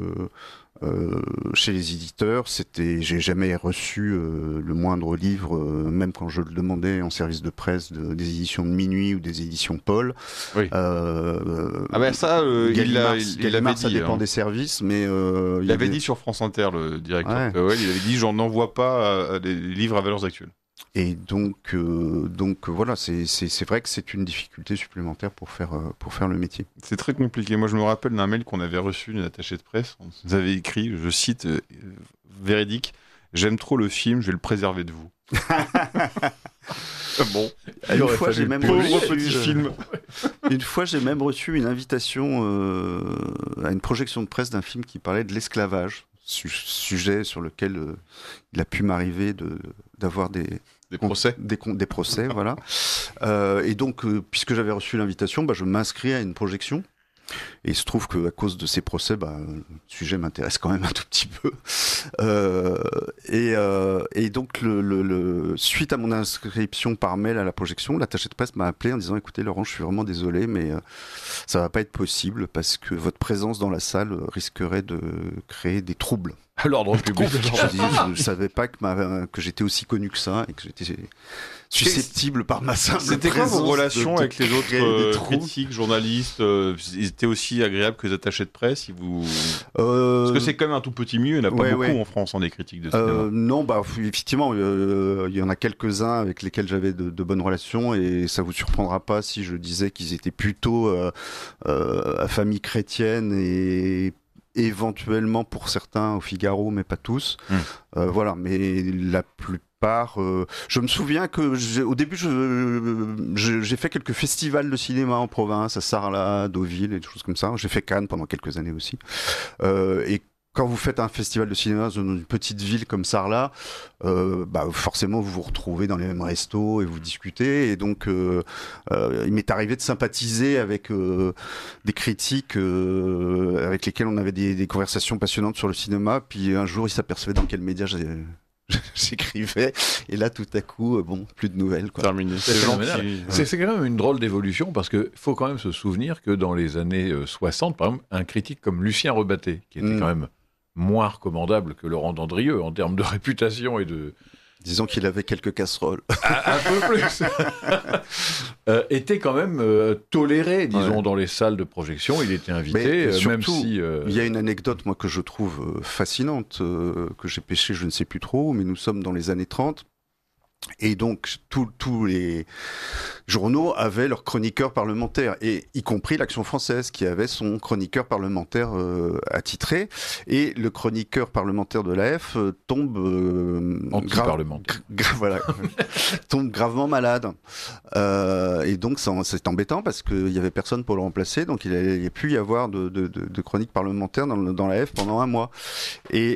chez les éditeurs, j'ai jamais reçu le moindre livre, même quand je le demandais en service de presse, des éditions de Minuit ou des éditions Paul. Oui. Ça, il avait dit. Ça dépend des services, mais il avait dit sur France Inter, le directeur. Il avait dit, j'en envoie pas des livres à valeurs actuelles. Et donc voilà, c'est vrai que c'est une difficulté supplémentaire pour faire le métier. C'est très compliqué. Moi, je me rappelle d'un mail qu'on avait reçu d'une attachée de presse. On nous avait écrit, je cite, véridique, « J'aime trop le film, je vais le préserver de vous. » Bon. Une fois, j'ai même reçu une invitation à une projection de presse d'un film qui parlait de l'esclavage. Sujet sur lequel il a pu m'arriver d'avoir des procès, voilà. Et donc, puisque j'avais reçu l'invitation, je m'inscris à une projection. Et il se trouve qu'à cause de ces procès, le sujet m'intéresse quand même un tout petit peu. Et donc, suite à mon inscription par mail à la projection, l'attaché de presse m'a appelé en disant « Écoutez Laurent, je suis vraiment désolé, mais ça va pas être possible parce que votre présence dans la salle risquerait de créer des troubles. » À l'ordre public. Je ne savais pas que j'étais aussi connu que ça et que j'étais susceptible par ma simple présence. C'était quoi vos relations avec les autres critiques, journalistes Ils étaient aussi agréables que les attachés de presse Parce que c'est quand même un tout petit milieu, il n'y en a pas beaucoup en France, des critiques de cinéma. Non, effectivement, il y en a quelques-uns avec lesquels j'avais de bonnes relations et ça vous surprendra pas si je disais qu'ils étaient plutôt à famille chrétienne et éventuellement pour certains au Figaro, mais pas tous. Voilà, mais la plupart. Je me souviens que au début, j'ai fait quelques festivals de cinéma en province, à Sarlat, Deauville et des choses comme ça. J'ai fait Cannes pendant quelques années aussi. Et quand vous faites un festival de cinéma dans une petite ville comme Sarlat, forcément vous vous retrouvez dans les mêmes restos et vous discutez. Et donc, il m'est arrivé de sympathiser avec des critiques avec lesquels on avait des conversations passionnantes sur le cinéma. Puis un jour, ils s'apercevaient dans quel média j'écrivais, et là tout à coup, plus de nouvelles. Quoi. Terminé. C'est quand même une drôle d'évolution, parce qu'il faut quand même se souvenir que dans les années 60, par exemple, un critique comme Lucien Rebatté, qui était quand même moins recommandable que Laurent Dandrieux en termes de réputation et de... Disons qu'il avait quelques casseroles. Un peu plus. Était quand même toléré, disons, dans les salles de projection. Il était invité, surtout, même si... Il y a une anecdote, moi, que je trouve fascinante, que j'ai pêchée, je ne sais plus trop, mais nous sommes dans les années 30. Et donc, tous les journaux avaient leurs chroniqueurs parlementaires, et y compris l'Action française, qui avait son chroniqueur parlementaire attitré. Et le chroniqueur parlementaire de l'AF tombe tombe gravement malade. Et donc, c'est embêtant parce qu'il n'y avait personne pour le remplacer. Donc, il n'y a pu y avoir de chronique parlementaire dans l'AF pendant un mois. Et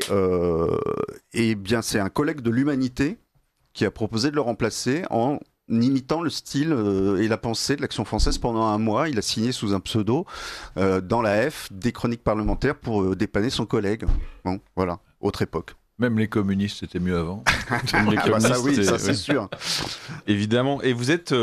bien, c'est un collègue de l'Humanité qui a proposé de le remplacer en imitant le style et la pensée de l'Action française pendant un mois. Il a signé sous un pseudo dans la F des chroniques parlementaires pour dépanner son collègue. Bon, voilà, autre époque. Même les communistes, c'était mieux avant. Ça c'est sûr. Évidemment. Et vous êtes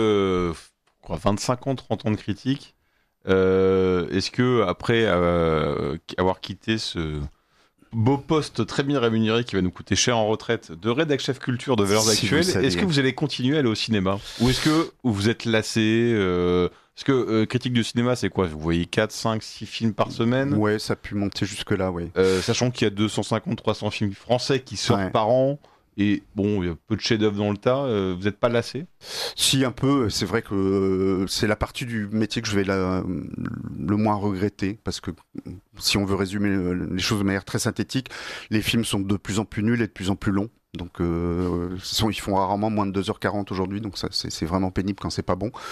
25 ans, 30 ans de critique. Est-ce que après avoir quitté ce beau poste très bien rémunéré qui va nous coûter cher en retraite de rédac chef culture de Valeurs Actuelles, est-ce que vous allez continuer à aller au cinéma, ou est-ce que vous êtes lassé Parce que critique de cinéma, c'est quoi? Vous voyez 4, 5, 6 films par semaine? Ouais, ça a pu monter jusque-là, oui. Sachant qu'il y a 250, 300 films français qui sortent par an. Et bon, il y a peu de chefs-d'œuvre dans le tas. Vous n'êtes pas lassé? Si, un peu. C'est vrai que c'est la partie du métier que je vais le moins regretter. Parce que si on veut résumer les choses de manière très synthétique, les films sont de plus en plus nuls et de plus en plus longs. Donc, ils font rarement moins de 2h40 aujourd'hui. Donc, ça, c'est vraiment pénible quand c'est pas bon.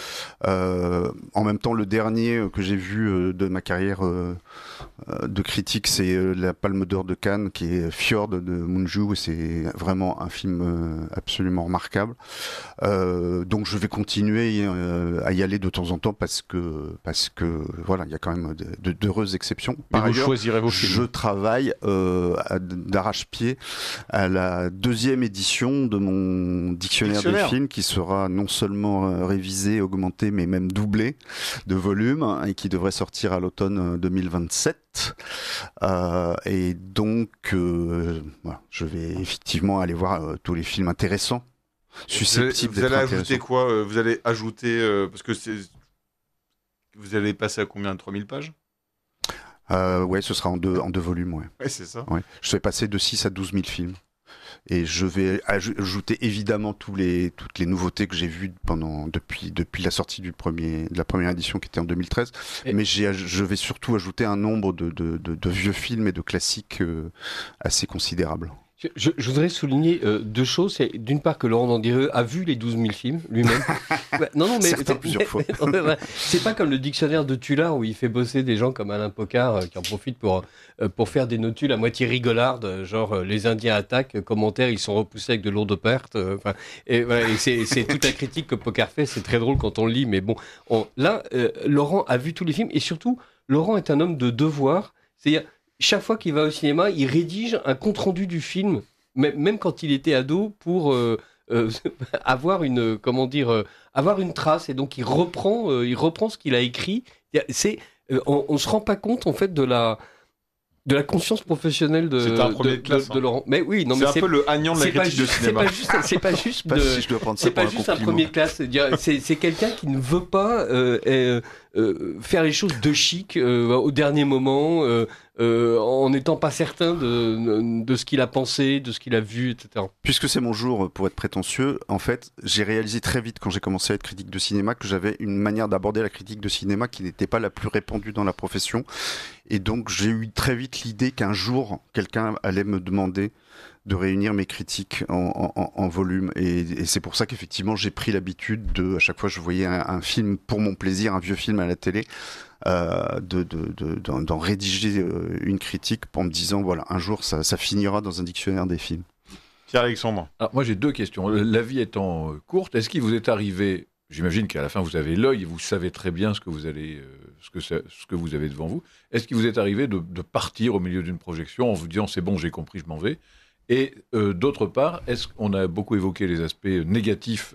En même temps, le dernier que j'ai vu de ma carrière de critique, c'est la Palme d'Or de Cannes, qui est Fjord de Munju. Et c'est vraiment un film absolument remarquable. Donc, je vais continuer à y aller de temps en temps parce que voilà, il y a quand même d'heureuses exceptions. Par ailleurs, vous choisirez vos films. Je travaille d'arrache-pied à la deuxième édition de mon dictionnaire des films, qui sera non seulement révisé, augmenté, mais même doublé de volume, et qui devrait sortir à l'automne 2027. Et donc, voilà, je vais effectivement aller voir tous les films intéressants. Vous allez ajouter quoi? Vous allez ajouter, parce que vous allez passer à combien? 3000 pages? Ouais, ce sera en deux volumes. Ouais, c'est ça. Ouais. Je vais passer de 6 à 12 000 films. Et je vais ajouter évidemment toutes les nouveautés que j'ai vues depuis la sortie de la première édition, qui était en 2013. Mais je vais surtout ajouter un nombre de vieux films et de classiques assez considérables. Je voudrais souligner deux choses. C'est d'une part que Laurent Dandrieux a vu les 12 000 films lui-même. Non, mais plusieurs fois. C'est pas comme le dictionnaire de Tullard où il fait bosser des gens comme Alain Pocard qui en profitent pour faire des notules à moitié rigolardes, genre les Indiens attaquent, commentaires, ils sont repoussés avec de lourdes pertes. Et c'est toute la critique que Pocard fait. C'est très drôle quand on le lit, mais bon. Là, Laurent a vu tous les films, et surtout, Laurent est un homme de devoir. C'est-à-dire, chaque fois qu'il va au cinéma, il rédige un compte-rendu du film, même quand il était ado, pour avoir une trace. Et donc, il reprend ce qu'il a écrit. On ne se rend pas compte, en fait, de la conscience professionnelle de Laurent. Mais oui, non, mais c'est un peu le Agnan de la critique de cinéma. C'est pas juste un premier classe. C'est quelqu'un qui ne veut pas faire les choses de chic au dernier moment. en n'étant pas certain de ce qu'il a pensé, de ce qu'il a vu, etc. Puisque c'est mon jour pour être prétentieux, en fait, j'ai réalisé très vite quand j'ai commencé à être critique de cinéma que j'avais une manière d'aborder la critique de cinéma qui n'était pas la plus répandue dans la profession. Et donc j'ai eu très vite l'idée qu'un jour, quelqu'un allait me demander de réunir mes critiques en volume. Et c'est pour ça qu'effectivement j'ai pris l'habitude de, à chaque fois je voyais un film pour mon plaisir, un vieux film à la télé, d'en rédiger une critique en me disant voilà, un jour ça finira dans un dictionnaire des films. Pierre-Alexandre. Alors, moi j'ai deux questions. La vie étant courte, est-ce qu'il vous est arrivé, j'imagine qu'à la fin vous avez l'œil et vous savez très bien ce que vous allez, ce que vous avez devant vous, est-ce qu'il vous est arrivé de partir au milieu d'une projection en vous disant c'est bon, j'ai compris, je m'en vais? Et d'autre part, est-ce qu'on a beaucoup évoqué les aspects négatifs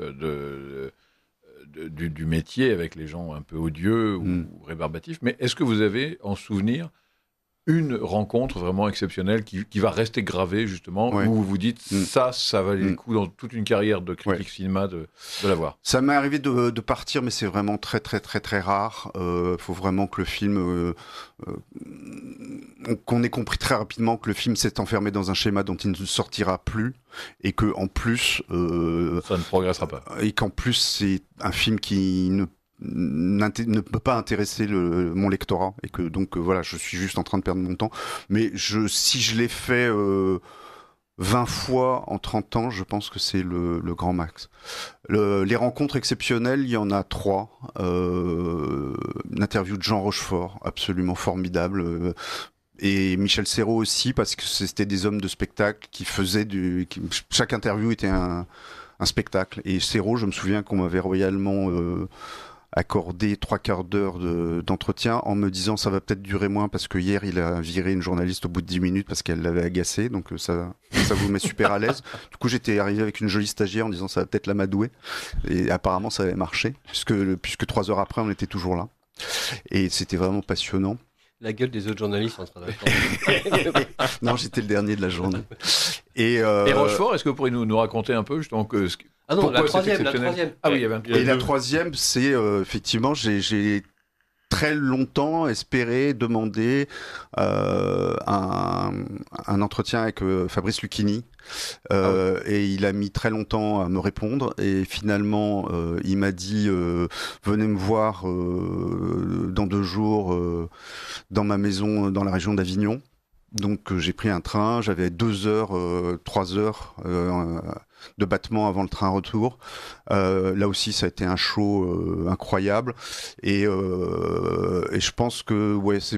du métier avec les gens un peu odieux ou rébarbatifs, mais est-ce que vous avez en souvenir une rencontre vraiment exceptionnelle qui va rester gravée justement, où vous vous dites ça valait le coup dans toute une carrière de critique cinéma de l'avoir? Ça m'est arrivé de partir, mais c'est vraiment très très très très rare. Faut vraiment que le film, qu'on ait compris très rapidement que le film s'est enfermé dans un schéma dont il ne sortira plus, et que en plus ça ne progressera pas, et qu'en plus c'est un film qui ne peut pas intéresser mon lectorat, et que donc voilà, je suis juste en train de perdre mon temps. Mais si je l'ai fait 20 fois en 30 ans, je pense que c'est le grand max. Les rencontres exceptionnelles, il y en a 3. Une interview de Jean Rochefort, absolument formidable. Et Michel Serrault aussi, parce que c'était des hommes de spectacle qui faisaient chaque interview était un spectacle. Et Serrault, je me souviens qu'on m'avait royalement accordé 3/4 d'heure d'entretien en me disant ça va peut-être durer moins parce que hier il a viré une journaliste au bout de 10 minutes parce qu'elle l'avait agacé, donc ça vous met super à l'aise. Du coup j'étais arrivé avec une jolie stagiaire en disant ça va peut-être l'amadouer, et apparemment ça avait marché puisque 3 heures après on était toujours là, et c'était vraiment passionnant. La gueule des autres journalistes en train d'attendre. Non, j'étais le dernier de la journée. Et Rochefort, est-ce que vous pourriez nous raconter un peu justement Ah non, la troisième. Ah oui, il y avait Et la troisième, c'est effectivement, j'ai très longtemps espéré demander un entretien avec Fabrice Lucchini, et il a mis très longtemps à me répondre, et finalement il m'a dit venez me voir dans 2 jours dans ma maison dans la région d'Avignon. Donc j'ai pris un train, j'avais 2 heures, 3 heures de battement avant le train retour. Là aussi, ça a été un show incroyable. Et je pense que c'est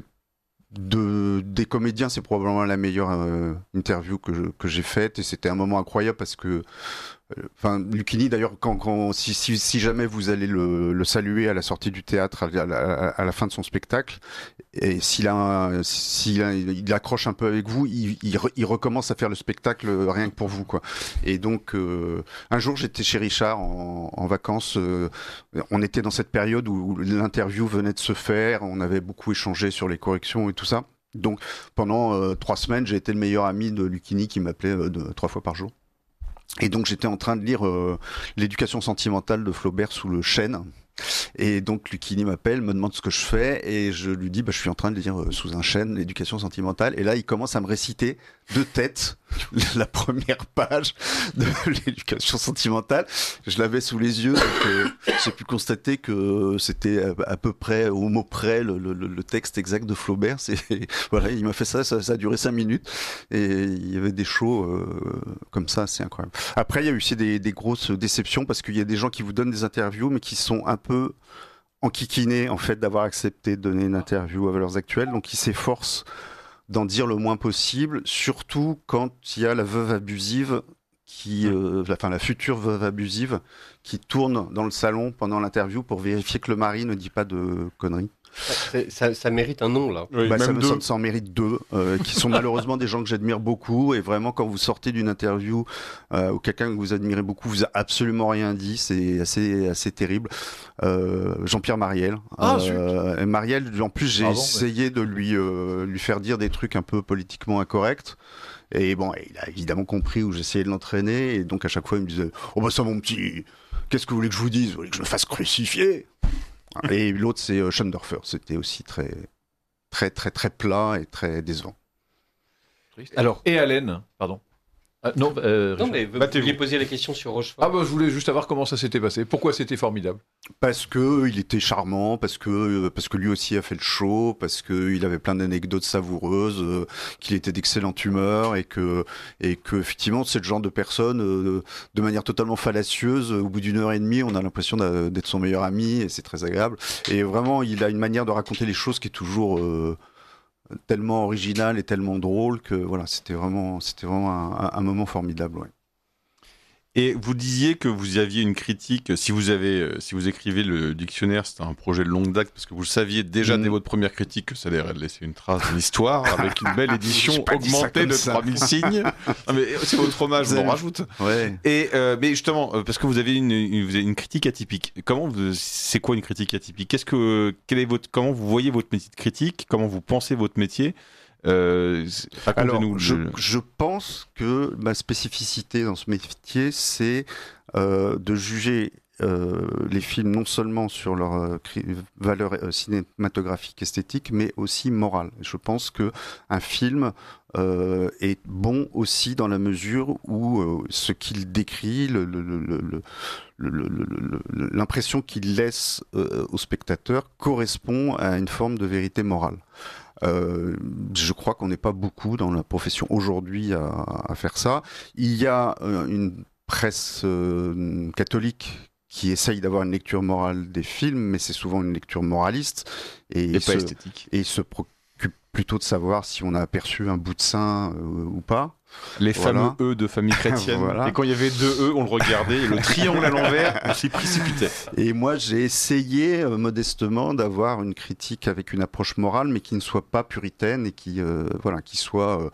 des comédiens, c'est probablement la meilleure interview que j'ai faite. Et c'était un moment incroyable parce que Lucchini, d'ailleurs, si jamais vous allez le saluer à la sortie du théâtre, à la fin de son spectacle, et s'il accroche un peu avec vous, il recommence à faire le spectacle rien que pour vous, quoi. Et donc, un jour, j'étais chez Richard en vacances. On était dans cette période où l'interview venait de se faire. On avait beaucoup échangé sur les corrections et tout ça. Donc, pendant 3 semaines, j'ai été le meilleur ami de Lucchini, qui m'appelait 3 fois par jour. Et donc j'étais en train de lire l'éducation sentimentale de Flaubert sous le chêne. Et donc Lucchini m'appelle, me demande ce que je fais, et je lui dis je suis en train de lire sous un chêne l'éducation sentimentale. Et là il commence à me réciter de tête la première page de l'éducation sentimentale. Je l'avais sous les yeux, donc j'ai pu constater que c'était à peu près au mot près le texte exact de Flaubert. Voilà, il m'a fait ça a duré 5 minutes, et il y avait des shows comme ça, c'est incroyable. Après il y a eu aussi des grosses déceptions, parce qu'il y a des gens qui vous donnent des interviews mais qui sont un peu enquiquinés en fait d'avoir accepté de donner une interview à Valeurs Actuelles, donc ils s'efforcent d'en dire le moins possible, surtout quand il y a la veuve abusive la future veuve abusive qui tourne dans le salon pendant l'interview pour vérifier que le mari ne dit pas de conneries. Ça mérite un nom, là. Oui, ça en mérite 2, qui sont malheureusement des gens que j'admire beaucoup. Et vraiment, quand vous sortez d'une interview ou quelqu'un que vous admirez beaucoup vous a absolument rien dit, c'est assez terrible. Jean-Pierre Mariel. Mariel, en plus, j'ai essayé de lui faire dire des trucs un peu politiquement incorrects. Et bon, il a évidemment compris où j'essayais de l'entraîner. Et donc, à chaque fois, il me disait « Oh bah ça, mon petit, qu'est-ce que vous voulez que je vous dise? Vous voulez que je me fasse crucifier ?» Et l'autre, c'est Schoendorfer. C'était aussi très, très très très plat et très décevant. Alors, et Allen, pardon. Non, mais vous vouliez poser la question sur Rochefort. Je voulais juste savoir comment ça s'était passé. Pourquoi c'était formidable? Parce que il était charmant, parce que lui aussi a fait le show, parce que il avait plein d'anecdotes savoureuses, qu'il était d'excellente humeur et que effectivement c'est le genre de personne de manière totalement fallacieuse. Au bout d'une heure et demie, on a l'impression d'être son meilleur ami et c'est très agréable. Et vraiment, il a une manière de raconter les choses qui est toujours tellement original et tellement drôle que voilà, c'était vraiment un moment formidable. Ouais. Et vous disiez que vous aviez une critique, si vous écrivez le dictionnaire, c'était un projet de longue date, parce que vous le saviez déjà dès votre première critique que ça allait laisser une trace de l'histoire, avec une belle édition augmentée de 3000 signes. Non, mais c'est votre hommage, je m'en rajoute. Ouais. Et, mais justement, parce que vous avez une critique atypique. C'est quoi une critique atypique? Comment vous voyez votre métier de critique? Comment vous pensez votre métier? Alors, je pense que ma spécificité dans ce métier, c'est de juger les films non seulement sur leur valeur cinématographique, esthétique, mais aussi morale. Je pense que un film est bon aussi dans la mesure où ce qu'il décrit, l'impression qu'il laisse au spectateur correspond à une forme de vérité morale. Je crois qu'on n'est pas beaucoup dans la profession aujourd'hui à faire ça. Il y a une presse catholique qui essaye d'avoir une lecture morale des films, mais c'est souvent une lecture moraliste et pas esthétique. Et il se préoccupe plutôt de savoir si on a aperçu un bout de sein ou pas. Les fameux E de famille chrétienne. Voilà. Et quand il y avait 2 E, on le regardait, et le triangle à l'envers, on s'y précipitait. Et moi, j'ai essayé modestement d'avoir une critique avec une approche morale, mais qui ne soit pas puritaine et qui soit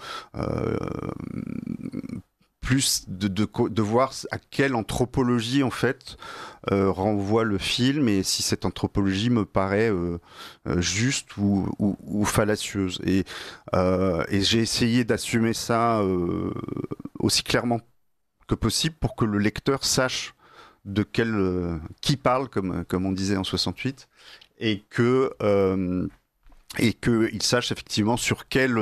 plus de voir à quelle anthropologie en fait renvoie le film et si cette anthropologie me paraît juste ou fallacieuse. Et j'ai essayé d'assumer ça aussi clairement que possible pour que le lecteur sache de qui parle, comme on disait en 68, et qu'il sache effectivement sur quelle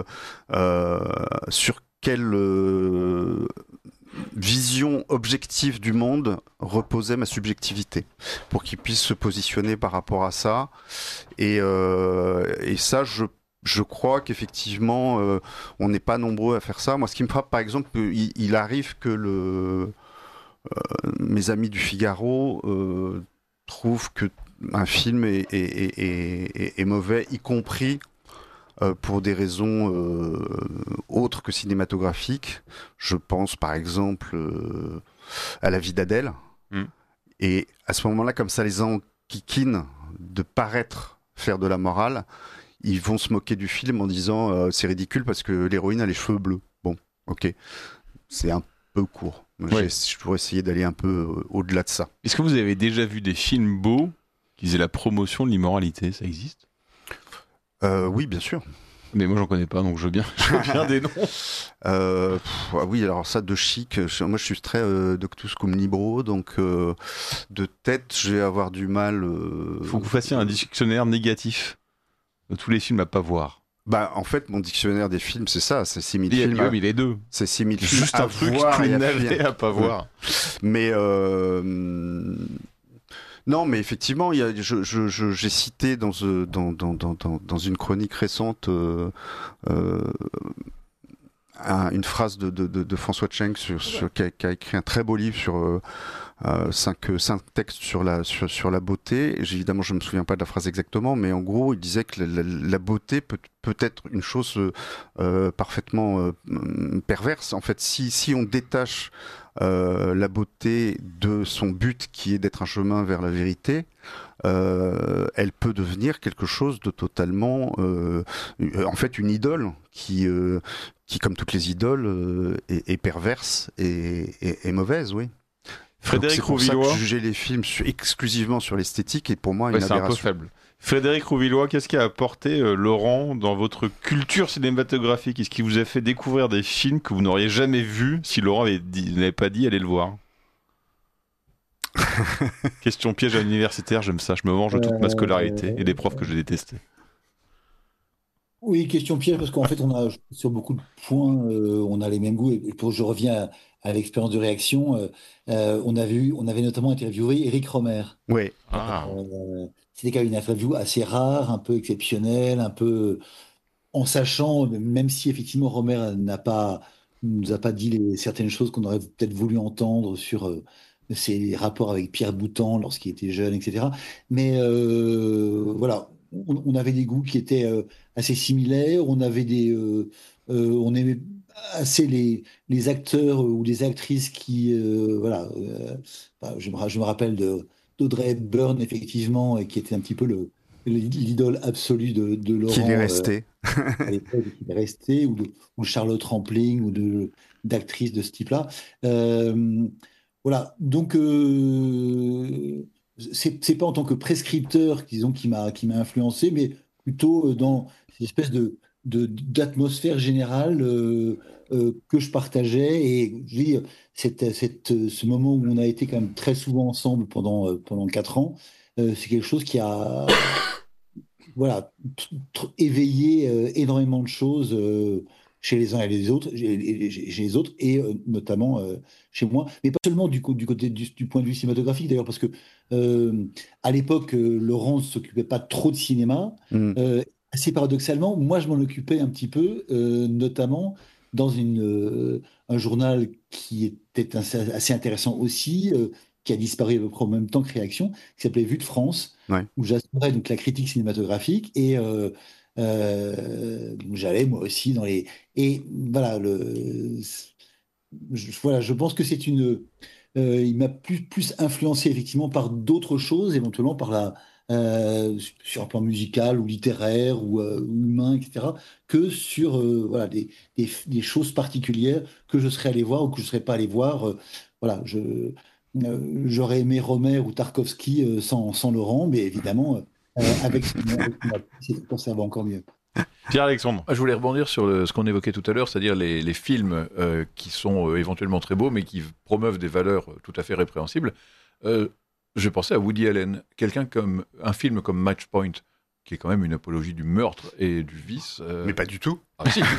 vision objective du monde reposait ma subjectivité, pour qu'il puisse se positionner par rapport à ça. Et ça, je crois qu'effectivement, on n'est pas nombreux à faire ça. Moi, ce qui me frappe, par exemple, il arrive que mes amis du Figaro trouvent que un film est mauvais, y compris pour des raisons autres que cinématographiques. Je pense par exemple à La vie d'Adèle. Et à ce moment-là, comme ça les enquiquine de paraître faire de la morale, ils vont se moquer du film en disant c'est ridicule parce que l'héroïne a les cheveux bleus. Bon, ok, c'est un peu court. Je pourrais essayer d'aller un peu au-delà de ça. Est-ce que vous avez déjà vu des films beaux qui faisaient la promotion de l'immoralité? Ça existe? Oui, bien sûr. Mais moi, j'en connais pas, donc je veux bien des noms. Oui, alors ça, de chic, moi je suis très doctus cum libro, donc de tête, je vais avoir du mal. Faut que vous fassiez un dictionnaire négatif de tous les films à pas voir. Bah, en fait, mon dictionnaire des films, c'est ça, c'est 6000 films. Oui, les deux. C'est 6000 films juste un truc plus navet à pas voir. Mais non, mais effectivement, j'ai cité dans une chronique récente une phrase de François Cheng qui a écrit un très beau livre sur 5 textes sur la beauté. Évidemment, je me souviens pas de la phrase exactement, mais en gros, il disait que la beauté peut être une chose parfaitement perverse. En fait, si on détache la beauté de son but qui est d'être un chemin vers la vérité, elle peut devenir quelque chose de totalement en fait une idole qui comme toutes les idoles est perverse et mauvaise, oui. Frédéric Rouvillois. C'est pour ça que juger les films exclusivement sur l'esthétique est pour moi une aberration. C'est un peu faible. Frédéric Rouvillois, qu'est-ce qui a apporté Laurent dans votre culture cinématographique? Est-ce qui vous a fait découvrir des films que vous n'auriez jamais vus si Laurent n'avait pas dit allez le voir? Question piège à l'universitaire, j'aime ça. Je me venge de toute ma scolarité et des profs que j'ai détestés. Oui, question piège, parce qu'en fait, on a sur beaucoup de points, on a les mêmes goûts. Et je reviens à l'expérience de réaction. On avait notamment interviewé Éric Romer. Oui. C'était quand même une interview assez rare, un peu exceptionnelle, un peu en sachant, même si effectivement Romer nous a pas dit certaines choses qu'on aurait peut-être voulu entendre sur ses rapports avec Pierre Boutan lorsqu'il était jeune, etc. Mais voilà, on avait des goûts qui étaient assez similaires, on aimait assez les acteurs ou les actrices qui, voilà, enfin, je me rappelle d'Audrey Hepburn, effectivement, et qui était un petit peu l'idole absolue de Qu'il est Laurent resté. à l'époque, qui est resté, ou Charlotte Rampling, d'actrices de ce type-là. Voilà, donc c'est pas en tant que prescripteur, disons, qui m'a influencé, mais plutôt dans cette espèce d'atmosphère générale que je partageais. Et je dis, ce moment où on a été quand même très souvent ensemble pendant 4 ans, c'est quelque chose qui a voilà, éveillé énormément de choses chez les uns et les autres, chez les autres, et notamment chez moi, mais pas seulement du côté du point de vue cinématographique d'ailleurs, parce que à l'époque, Laurent ne s'occupait pas trop de cinéma. Mm. Assez paradoxalement, moi je m'en occupais un petit peu, notamment dans un journal qui était assez intéressant aussi, qui a disparu à peu près en même temps que Réaction, qui s'appelait Vue de France, Ouais. où j'assurais donc la critique cinématographique et donc j'allais moi aussi dans les et voilà voilà, je pense que il m'a plus influencé effectivement par d'autres choses, éventuellement par sur un plan musical ou littéraire ou humain, etc., que sur voilà, des choses particulières que je serais allé voir ou que je ne serais pas allé voir. Voilà, j'aurais aimé Romer ou Tarkovsky sans Laurent, mais évidemment, avec ça va encore mieux. Pierre-Alexandre. Je voulais rebondir sur ce qu'on évoquait tout à l'heure, c'est-à-dire les films qui sont éventuellement très beaux, mais qui promeuvent des valeurs tout à fait répréhensibles. Je pensais à Woody Allen, un film comme Match Point, qui est quand même une apologie du meurtre et du vice. Mais pas du tout. Ah, si.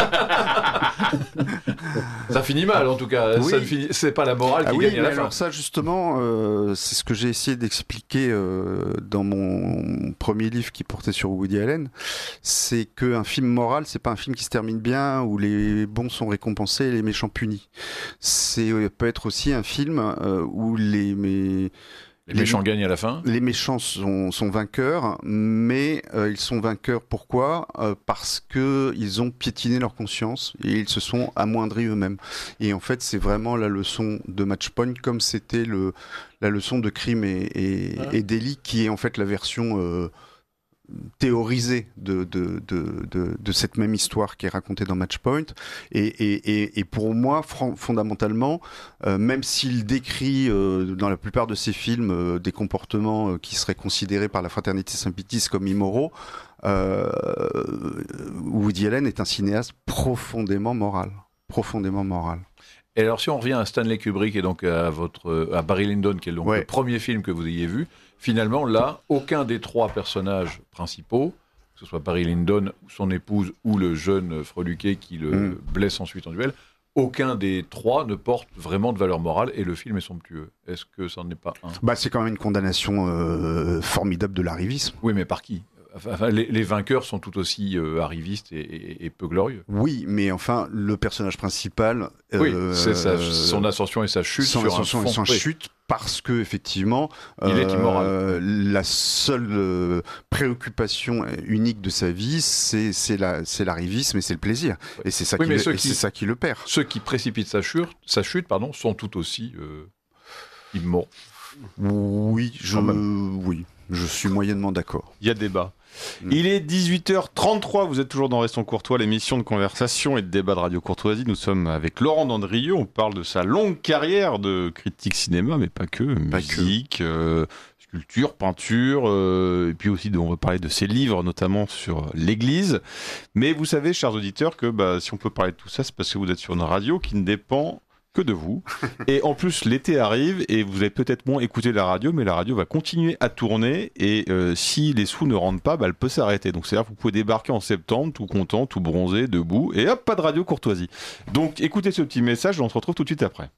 Ça finit mal en tout cas. Oui. C'est pas la morale qui gagne à la fin. Alors ça justement, c'est ce que j'ai essayé d'expliquer dans mon premier livre qui portait sur Woody Allen. C'est qu'un film moral, c'est pas un film qui se termine bien où les bons sont récompensés et les méchants punis. C'est peut être aussi un film où les méchants gagnent à la fin. Les méchants sont vainqueurs, mais ils sont vainqueurs pourquoi ? Parce que ils ont piétiné leur conscience et ils se sont amoindris eux-mêmes. Et en fait, c'est vraiment la leçon de Match Point, comme c'était la leçon de Crime et Délit, qui est en fait la version théorisée de cette même histoire qui est racontée dans Match Point. Et pour moi, fondamentalement, même s'il décrit dans la plupart de ses films des comportements qui seraient considérés par la fraternité Saint-Pitié comme immoraux, Woody Allen est un cinéaste profondément moral. Profondément moral. Et alors, si on revient à Stanley Kubrick et donc à Barry Lyndon, qui est donc le premier film que vous ayez vu, finalement, là, aucun des trois personnages principaux, que ce soit Barry Lyndon, son épouse ou le jeune Freluquet qui le blesse ensuite en duel, aucun des trois ne porte vraiment de valeur morale et le film est somptueux. Est-ce que ça n'en est pas un ? C'est quand même une condamnation formidable de l'arrivisme. Oui, mais par qui ? Enfin, les vainqueurs sont tout aussi arrivistes et peu glorieux. Oui, mais enfin, le personnage principal... oui, c'est son ascension et sa chute sur un fond. Chute parce que effectivement, il est immoral. La seule préoccupation unique de sa vie, c'est l'arrivisme et c'est le plaisir. Et c'est ça, ça qui le perd. Ceux qui précipitent sa chute, sont tout aussi immoraux. Oui, je suis moyennement d'accord. Il y a débat. Il est 18h33, vous êtes toujours dans Restons Courtois, l'émission de conversation et de débat de Radio Courtoisie. Nous sommes avec Laurent Dandrieux, on parle de sa longue carrière de critique cinéma, mais pas que, musique, sculpture, peinture, et puis aussi on va parler de ses livres, notamment sur l'Église. Mais vous savez, chers auditeurs, que si on peut parler de tout ça, c'est parce que vous êtes sur une radio qui ne dépend que de vous. Et en plus, l'été arrive et vous avez peut-être moins écouté la radio, mais la radio va continuer à tourner et si les sous ne rentrent pas, elle peut s'arrêter. Donc c'est-à-dire que vous pouvez débarquer en septembre, tout content, tout bronzé, debout, et hop, pas de radio courtoisie. Donc écoutez ce petit message, on se retrouve tout de suite après.